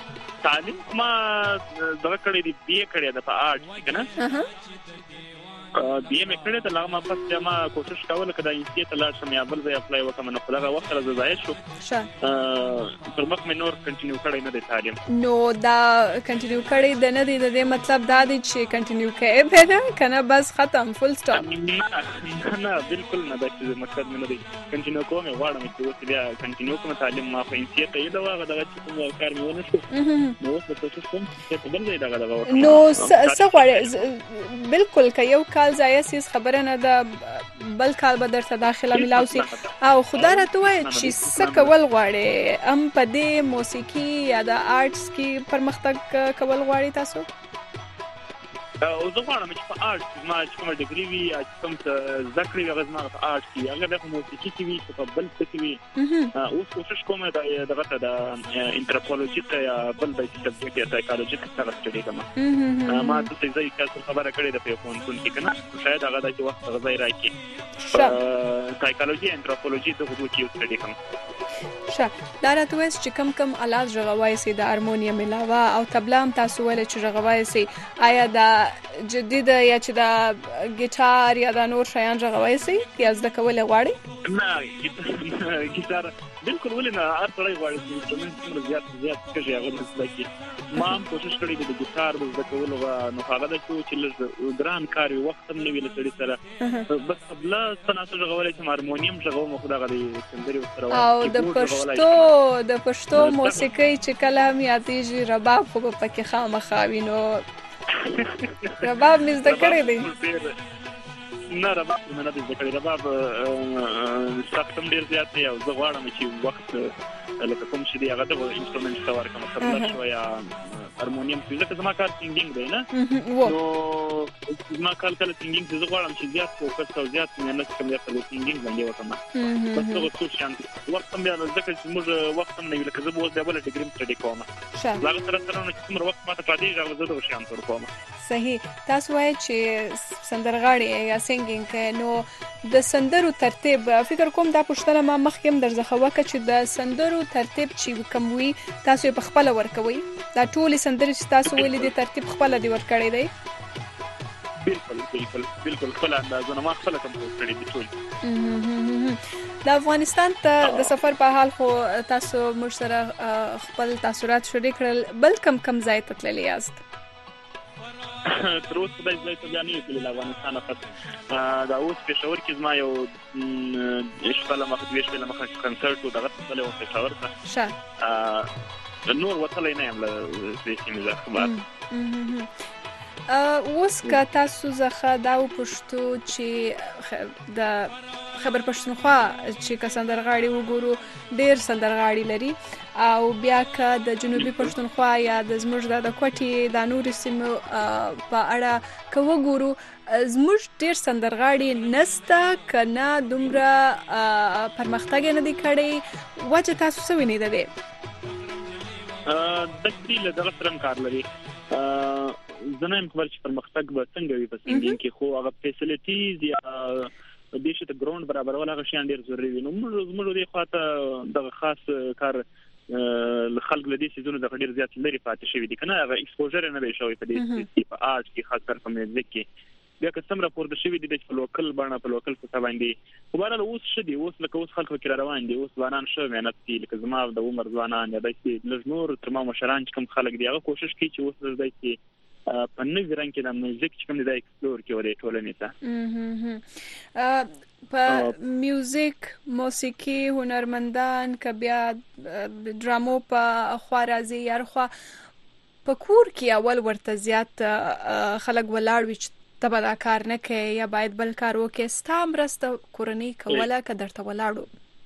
S2: تعلیم ما دغه کړی دی بي کړی د په آرټ کنه بیا مې کړې ته لا ما پس ما کوشش کوله کدا انسټي ته لاړ شم یا بل ځای اپلای وکم نو خدای وخت را ځای شو پر مخ مې نور کنټینیو کړی نه دی تعلیم
S1: نو دا کنټینیو کړی د نه دی د مطلب دا دی چې کنټینیو کوي به نه کنه بس ختم فل سټاپ
S2: نه بالکل نه دا چې مقصد مې نه دی کنټینیو کوم غواړم چې اوس بیا کنټینیو کوم تعلیم ما په انسټي ته یې دا واغه دا چې کوم کار مې ونه شو نو اوس په کوشش کوم چې په بل ځای دا
S1: نو څه غواړې بالکل که یو کال ځای سیس خبره نه ده بل کال به درته داخله ملاوي او خدای راته وایي چې څه کول غواړي په دې موسیقي یا د آرټس کې پرمختګ کول غواړي تاسو
S2: او زه غواړم چې په آرټ ما چې کوم ډیګري وي یا کوم ذکر وي غوښمه په آرټ کې هغه د موسیقي کې وي په بل څه کې وي اوس کوشش کوم دغه د انتروپولوژي ته یا بل د سبجیکټ یا سایکالوژي ته راځي کوم ما د دې ځای کې خبره کړې ده په فون کې کنه شاید هغه د وخت غځای راکې سایکالوژي انتروپولوژي ته وګورئ چې څه کوم
S1: دا راته وایي چې کم آلات ژغوای سي د هارمونیم علاوه او طبله هم تاسو ویل چې ژغوای سي آیا دا جدید یا چې دا ګیټار یا دا نور شیان ژغوای سي یا زده کول غواړي
S2: نه ګیټار بالکل ولې نه هر څه غواړي چې څومره زیات کېږي هغه مثلا کې ما هم کوشش کړی د ګیټار د زده کولو نو هغه د چې لږ ګران کار وخت هم نه ویل سړي سره بس طبله صنعت ژغولای چې هارمونیم ژغوم خو دا غوړي سندري سره
S1: او د پښتو موسیقي چې کله هم یادېږي رباب خو پکې خامخا وینو رباب مې زده کړی دی
S2: نه رباب مې نه زده کړی رباب سختم ډیر زیات دی او زه غواړم چې وخت لکه کوم چې دی هغه د انسټرومنټ څور کوم طبله شو یا هارمونیم ځکه زما کار سینګینګ دی نه نو زما کال کله سینګینګ زه غواړم چې زیات فوکس او زیات مهنت کوم یا په سینګینګ باندې وکړم بس هغه څه شان وخت هم بیا ځکه چې موږ وخت هم نه ویل کزه به د بل ډیګری سټډي کوم زه سره نو څومره وخت ماته پاتې راغله زه د شان تر کوم
S1: صحیح تاسو وایي چې سندرغاړي یا سینګینګ نو د سندرو ترتیب فکر کوم دا پښتنه ما مخکې هم درځه وکړه چې د سندرو ترتیب چې کوم وي تاسو په خپل ورکوي دا ټول سندرې چې تاسو ویلي دي ترتیب خپل دی ورکړی دی
S2: بالکل خپل اندازه ما خپل کمپوز کړی دی ټول
S1: د افغانستان ته د سفر په حال خو تاسو موږ سره خپل تاثرات شریک کړل بل کم ځای ته تللی یاست
S2: تر اوسه د ځای ته نه یې د افغانستان خط دا اوس پېښور کې زما یو شپه مخدوي شپه مخه کنسرت او دغه څه له پېښور ته نور وصلې نه هم له سیمې خبر
S1: اوس که تاسو زخه دا پښتو چې د خبر پښتونخوا چې سندرغاړي وګورو ډېر سندرغاړي لري او بیا که د جنوبي پښتونخوا یا د زموږ د کوټي د نورو سیمو په اړه که وګورو زموږ ډېر سندرغاړي نسته کنه دومره پرمختګ نه دی کړی وجه تاسو څه وینئ د دې
S2: د دې له دغه سره کار لري زه نه خبر چې پرمختګ به څنګه وي په سینګینګ کې خو هغه فیسیلیټیز یا د دې شته ګراوند برابرول هغه شان ډیر ضروري دي نو موږ دې خاطر د خاص کار خلک لدی سيزونه د ډیر زیات لري پاتې شوی دي کنه هغه ایکسپوژر نه به شوی په دې په آرټ کې خاص کر په میوزیک کې بیا که څومره پورته شوی دي د لوکل باندې په لوکل څه باندې خو بهر اوس شدي اوس لکه اوس خلکو کې روان دي اوس ځوانان شو مهنت کوي لکه زما د عمر ځوانان یا د نور تر ما مشران چې کوم خلک دی هغه کوشش کوي چې اوس د دې په نوې رنګ کې د میوزیک چې کوم دی ایکسپلور کوي ټولنې ته
S1: په میوزیک موسیقي هنرمندان که بیا ډرامو په خوارازي یا خو په کور کې اول ورته زیات خلک ولاړ وي تبا دا کار نه کوي یا باید بل کار وکړي ستا مرسته کورنۍ کوله که درته ولاړو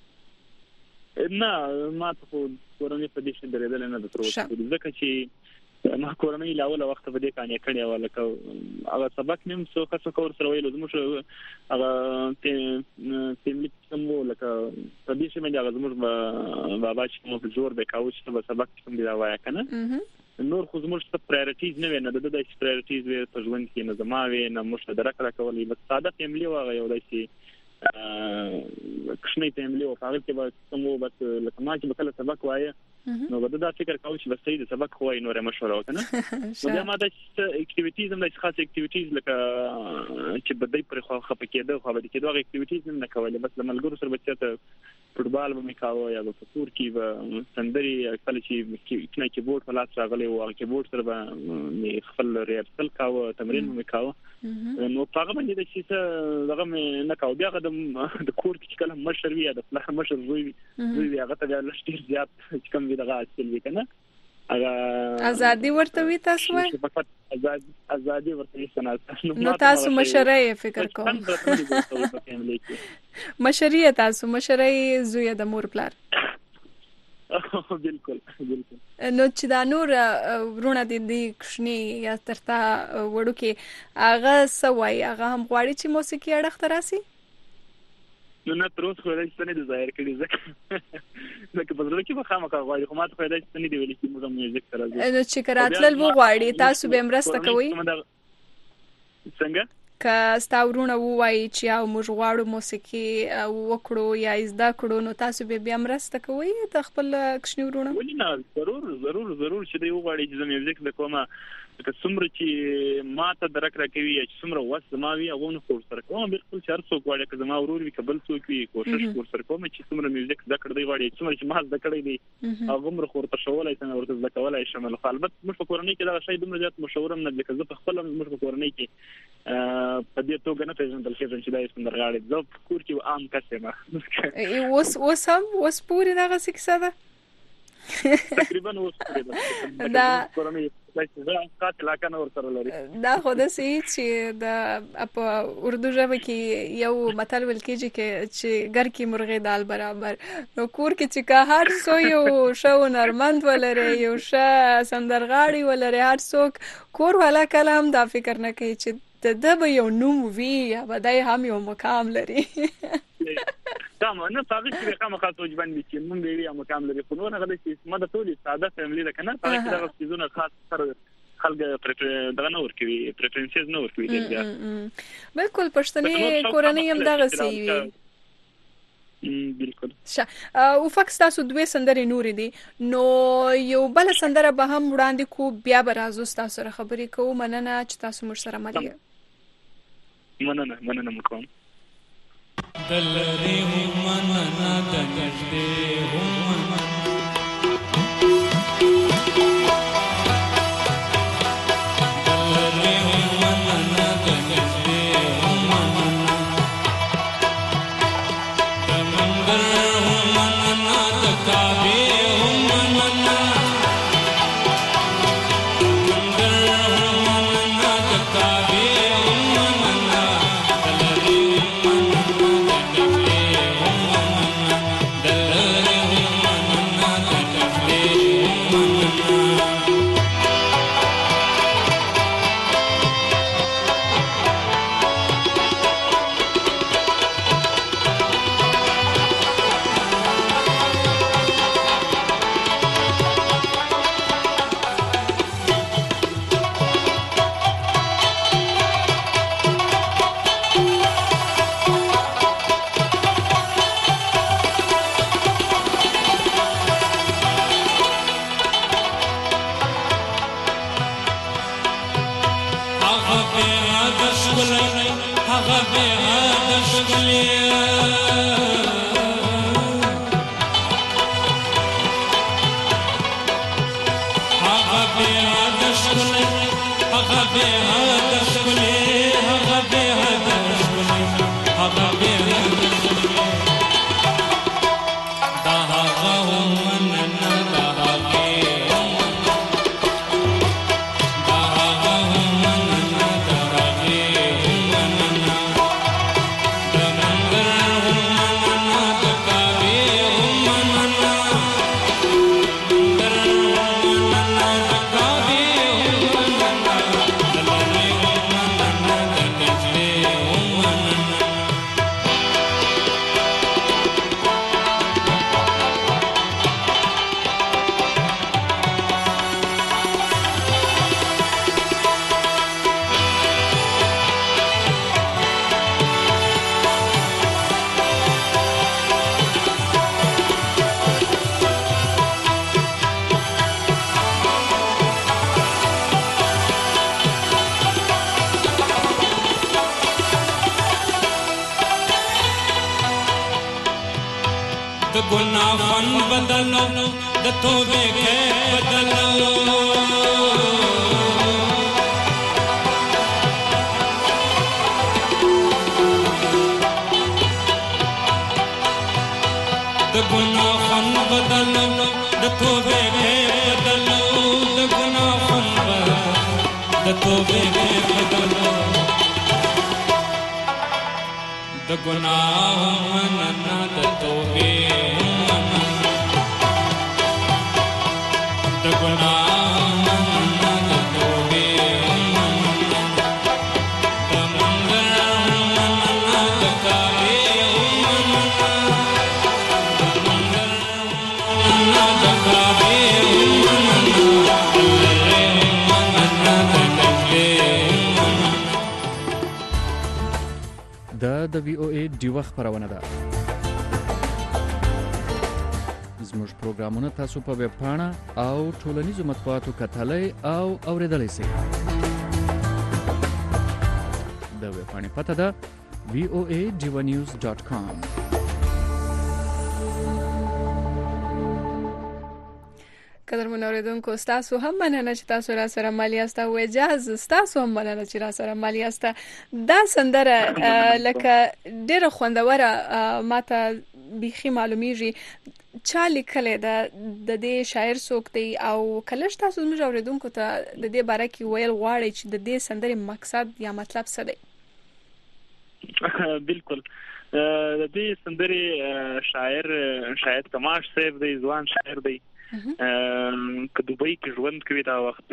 S2: نه ما ته کورنۍ په دې شي درېدل نه د تر اوسه ځکه چې ما کورنۍ لاول وخت په دې کانې کړی و لکه هغه سبق نیم څو څه کور سره ویل زموږ هغه فیملی سمو لکه په دې شي مې هغه زموږ بابا چې مو زور به کاوه چې سبق کوم دی راوای کنه نور خو زموږ څه پرایورټیز نه ویني د پرایورټیز په ژوند کې نه زما وي نه مشته درکړه کولې بس ساده فیملی واغه یو داسي کښنی فیملی او هغه کې به سمو بس لکه ما چې کله سبق وایي نو بده دا فکر کاوه چې بس د سبق خو یې نور مشوره وکنه نو بیا ما د اکټیویټیز هم د خاص اکټیویټیز لکه چې بدای پر خو خپکېده خو به کېدو هغه اکټیویټیز نه کولې بس ملګرو سره بچته فوټبال به میکاوه یا په کور کې به سندري کله چې کله کیبورډ په لاس راغلی او کیبورډ سره به خپل ریهرسل کاوه تمرین میکاوه نو هغه باندې د شي دغه نه کاوه بیا د کور کې کله مشر وی د فلح مشر وی هغه ته لږ زیات چې کوم دغه اصل وی کنه هغه
S1: ازادي ورته وی تاسو
S2: ازادي ورته سنت
S1: نو تاسو مشرای فکر کوم مشرای تاسو مشرای زوی د مور پلار
S2: بالکل
S1: نو چې دا نور ورونه دي کښنی یا ترتا وړو کې هغه سوای هغه هم غواړي چې موسیقي اړه تراسي
S2: نو نه تر اوسه خو دا څه نه دي ظاهر کړي ځکه په ځل کې به خامخا غواړي خو ماته خو دا څه نه دی ویل چې موږ میوزیک ترازو
S1: نو چې کراتل وو غواړي تاسو به مرسته کوئ
S2: څنګه
S1: که ستاورونه وایي چې او موږ غواړو موسیقي وکړو یا زده کړو نو تاسو به بیا مرسته کوئ د خپل کښنی ورونه
S2: ولې نه ضرور چې دی وغواړي چې میوزیک د کومه که څومره چې ماته درک راکوي چې څومره وس ما وی او نو کور سره کوم بالکل هر څوک غواړي که زما ورور وي قبل څوک وي کوشش کور سره کوم چې څومره میوزیک ذکر دی غواړي څومره چې ما ذکر دی هغه عمر خور ته شولای څنګه ورته ذکرولای شمل البته موږ په کورنۍ کې دا شی دومره زیات مشوره نه لکه زه په خپل موږ په کورنۍ کې په دې توګه نه پیژندل کېږم چې دا یې سندرغاړي زه کور کې عام کس یم
S1: اوس پوری دغه سکسه ده
S2: تقریبا اوس پوری
S1: دا
S2: کورنۍ
S1: دا خو د سي چې د په اردو ژبه کې یو متل ویل کېږي چې ګر کې مرغې دال برابر نو کور کې چې که هر څو یو شو نرمند ولري یو ښه سندرغاړي ولري هر څوک کور والا کله هم دا فکر نه کوي چې د به یو نوم وي یا بدای هم یو مقام لري
S2: تمام نه تاسو چې کومه خاصه وجبان دي چې مونږ یې یو مقام لري خو نو هغه چې مده ټولې ساده فیملی ده کنه تاسو دا څه خاص سره خلک دغه نه ورکوي پریفرنسز نه ورکوي دي
S1: بالکل پښتني کورنۍ هم دغه سي
S2: بالکل
S1: او فکس تاسو دوه سندرې نور دي نو یو بل سندره به هم وړاندې کو بیا به راځو تاسو سره خبرې کوو مننه چې تاسو موږ سره ملګری
S2: مننه مکوم
S3: دلری مننه د نږدې هم د ګناه خوند بدلو د توبې کیف بدلو د ګناه خوند بدلو د توبې کیف بدلو د ګناه خوند بدلو د توبې کیف بدلو د ګناه مننا د توبې مننا د ګناه مننا د توبې مننا د منګر مننا د کارې مننا د منګر مننا د کارې مننا
S9: د VOA ډیوه خبرونه ده. زموږ پروګرامونه تاسو په ویب پاڼه او ټولنیزو مطبوعاتو کتلای او اوریدلای شئ. د ویب پاڼې پته ده voadivanews.com.
S1: قدرمن اوریدونکو تاسو هم مننه چې تاسو را سره مالی استه او اجازه تاسو هم مننه چې را سره مالی استه. دا سندره لکه ډیره خوندوره ماته بيخي معلومیږي چا لیکلې ده د دې شاعر څوک دی او کله تاسو موږ اوریدونکو ته د دې باره کې ویل غواړي چې د دې سندرې مقصد یا مطلب څه دی.
S2: بالکل د دې سندرې شاعر شاید کماش صاحب دی ځوان شاعر دی که دوبۍ کې ژوند کوي دا وخت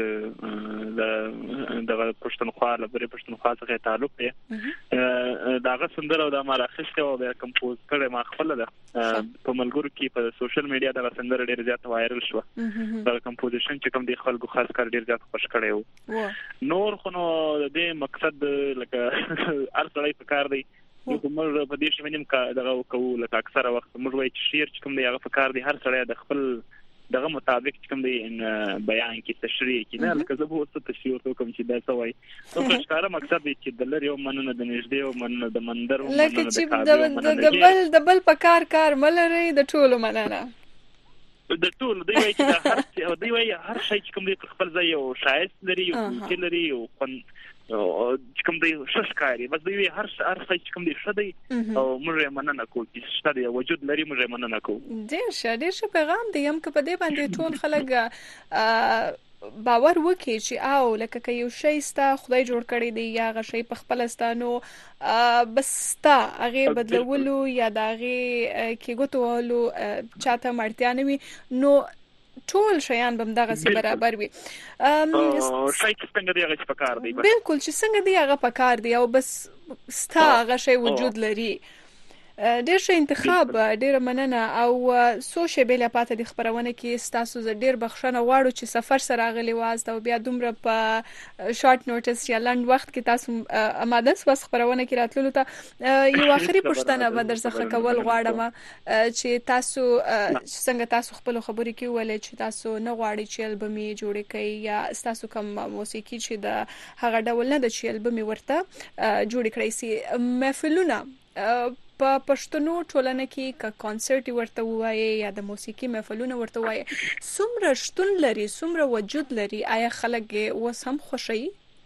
S2: د پښتونخوا لپاره پښتونخوا څخه تعلق دی داغه سندره او د ما راخسته او بیا کمپوز کړي ما خپل ده په ملګرو کې په سوشل میډیا دا سندره ډیر زیات وایرل شو دا کمپوزیشن چې کوم دی خلکو خاص کر ډیر زیات خوش کړي وو نور خو نو د مقصد لکه ارسلای په کار دی کومر په دې شمه نیم کا دغه کوو لکه اکثره وخت موږ وایي چې شعر چې کوم دی هغه په کار دی هر سړی د خپل دغه مطابق کوم دی بیان کې تشریح کې نه لکه زه به څه تشریح وکم چې دا څه وایي نو ښکاره مقصد دی چې د لری او مننه د نږدې او مننه د مندر او
S1: لکه چې د بل په کار ملري د ټولو مننه
S2: د ټولو دی وایي چې دی وایي هر شي چې کوم دی خپل ځای او شایست لري او چې لري او چې کوم دی ششکاري بس دی هر څه چې کوم دی شدي او موږ مننه کوو چې ستاسو وجود لري موږ مننه کوو.
S1: ډیر شه پیغام دی هم که په دې باندې ټول خلک باور وکړي چې او لکه یو شی ستا خدای جوړ کړی دی یا غ شی په خپل ستانو بس تا هغه بدلولو یا دغه کې ګوتولو چاته مرتیا نه وي نو ټول شیان بم دغه سي برابر وي
S2: شي څنګه دی هغه په کار دی
S1: بالکل چې څنګه دی هغه په کار دی او بس ستا هغه شی وجود لري ډیر ښه انتخاب ډیر مننه او سوشل میډیا پاته د خبرونه کې تاسو ز ډیر بخښنه غواړو چې سفر سره غلي واسطه او بیا دومره په شارټ نوټس یا لند وخت کې تاسو آماده سوس خبرونه کې راتللو ته یو اخري پوښتنه به درڅخه کول غواړم چې تاسو څنګه تاسو خپل خبرې کې ولې چې تاسو نه غواړئ چې البم جوړ کړئ یا تاسو کوم موسیقي چې د هغه ډول نه د چې البم ورته جوړ کړئ سي محفلونه په پښتنو ټولنه کې کا کانسرت ورته وایي یا د موسیقي محفلونه ورته وایي څومره شتون لري څومره وجود لري آیا خلک اوس هم خوشي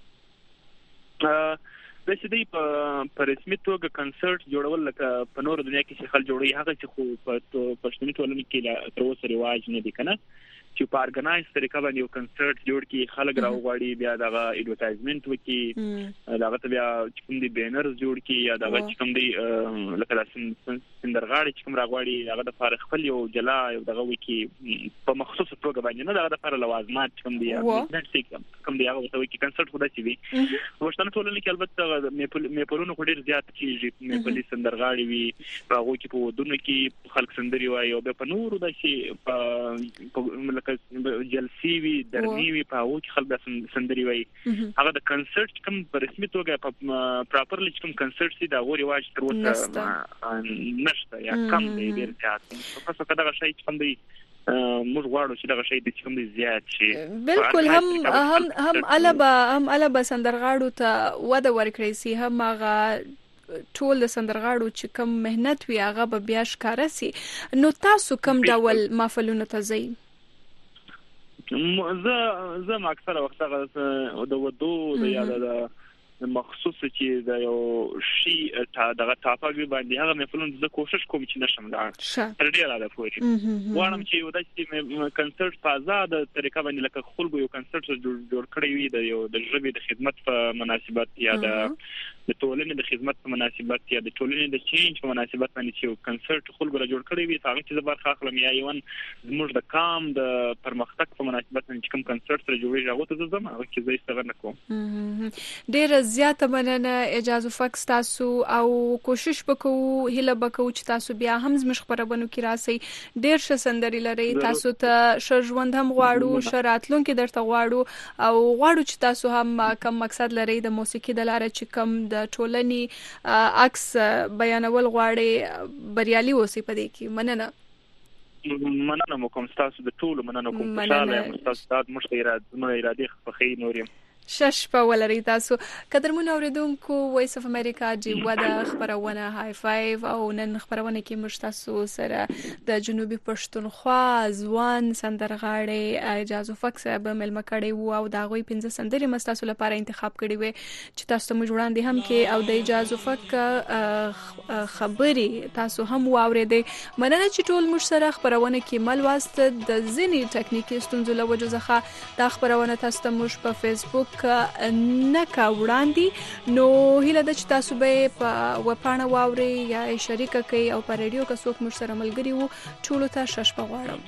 S2: د دې په رسمي توګه کانسرت جوړول لکه په نور دنیا کې چې خلک جوړي هغه چې خو په پښتني ټولنه کې تر اوسه رواج نه دی کنه چې په ارګنایز طریقه باندې یو کنسرت جوړ کی خلک راوغړي بیا دغه ایډورټایزمنت وکي دغه ته بیا کوم دی بینرز جوړ کی یا دغه کوم دی لکه سندرغاړي چې کوم راغړي هغه د فارغ خپل یو جلا یو دغه وکي په مخصوص توګه باندې نه دغه لپاره لوازمات کوم دی کوم دی هغه ته وکي کنسرت خدای شي وي وشتنه ټولنه کې البته میپلونو خو ډیر زیات کیږي میپلي سندرغاړي وي هغه کې په ودونو کې خلک سندري وایي او په نورو د شي جلسی وی درنی وی په او کې خلک سندري وایي هغه د کنسرت کوم په رسمي توګه پراپرلی کوم کنسرت سي دا غوړي واج تر وته نشته یا کم دی ډیر زیات په څه کده شي کوم دی موږ غواړو چې دا شي د کوم دی زیات شي
S1: بالکل هم الابا سندرغاړو ته وده ورکړي سي هم هغه ټول د سندرغاړو چې کم مهنت وي هغه به بیا ښکاره سي. نو تاسو کم ډول محفلونو ته ځئ؟
S2: زه اکثره وخت د ودو د یاده مخصوص چې د یو شی دغه ټاپک باندې هغه محفلونه زه کوشش کوم چې نشم لاړ تر ډیره ده پوهې واړم چې یو د کنسرت په آزاد طریقه باندې لکه خلکو یو کنسرت جوړ کړی وي د یو د ژبې د خدمت په مناسبت یا د ټولنې د خدمت په مناسبت یا د ټولنې د چینج په مناسبت باندې چې یو کنسرت خلکو را جوړ کړی وي هغه چې برخه اخلم یا یو زموږ د کام د پرمختګ په مناسبت باندې کوم کنسرت سره جوړیږي هغه ته زما هغه کې زه استفاده کوم.
S1: ډیر زیاته مننه اجازه فکس تاسو او کوشش وکړو هله وکړو چې تاسو بیا هم زموږ خبرونه کې راسي. ډیر ښه سندري لري تاسو ته ښه ژوند هم غواړو ښه راتلونکي درته غواړو او غواړو چې تاسو هم کوم مقصد لري د موسیقي د لارې چې کوم د ټولنې عکس بیانول غواړي بریالي اوسئ په دې کې.
S2: مننه مو کوم تاسو د ټولو مننه کوم خوشاله یم تاسو د مشتري ارادي خپخي نوریم
S1: شش په ولري تاسو قدرمن اوریدونکو وایس اف امریکا دی ودا خبرونه های فایو او نن خبرونه کې مشتاسو سره د جنوبي پښتونخوا ځوان سندرغاړي اجازه فکس به ملما کړي وو او دا غوي 15 سندري مستاسو لپاره انتخاب کړي وي چې تاسو ته وړاندې هم کې او د اجازه فک خبري تاسو هم واوریدئ. مننه چې ټول مش سره خبرونه کې مل واسطه د ځینی ټکنیکی ستونزو له وجې څخه دا خبرونه تاسو ته مش په فیسبوک نه کا وړاندې نو هیله د چې تاسو به په وپاڼه واوري یا شریک کوي او په رادیو کې څوک مر سره ملګری وو ټول ته شش په غواړم.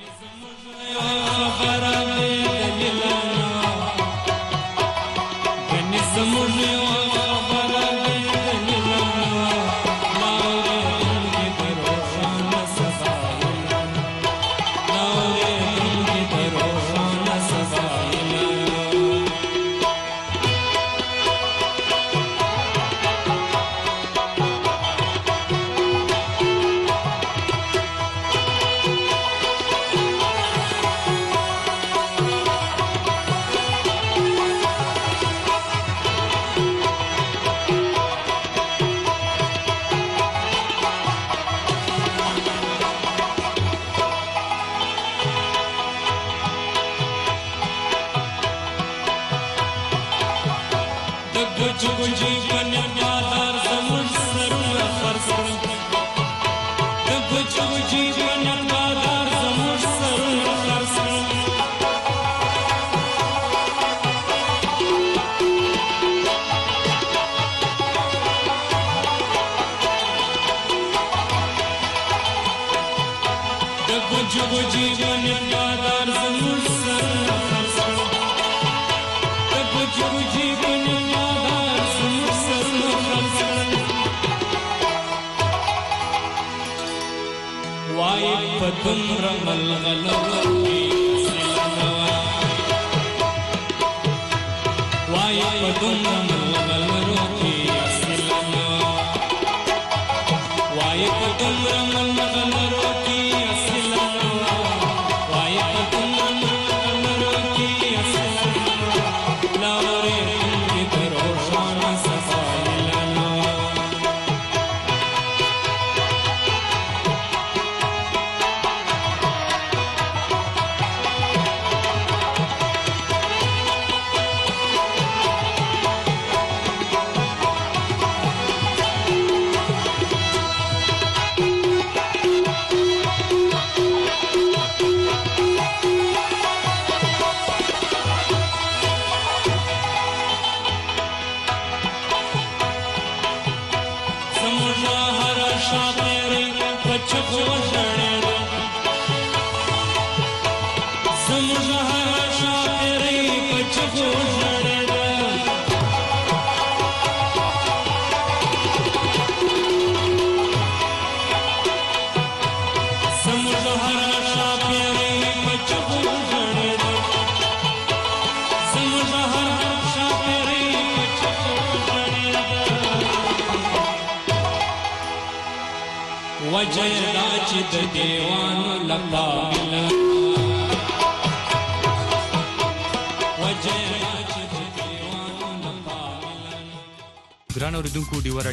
S10: ګران اوریدونکو ډیوه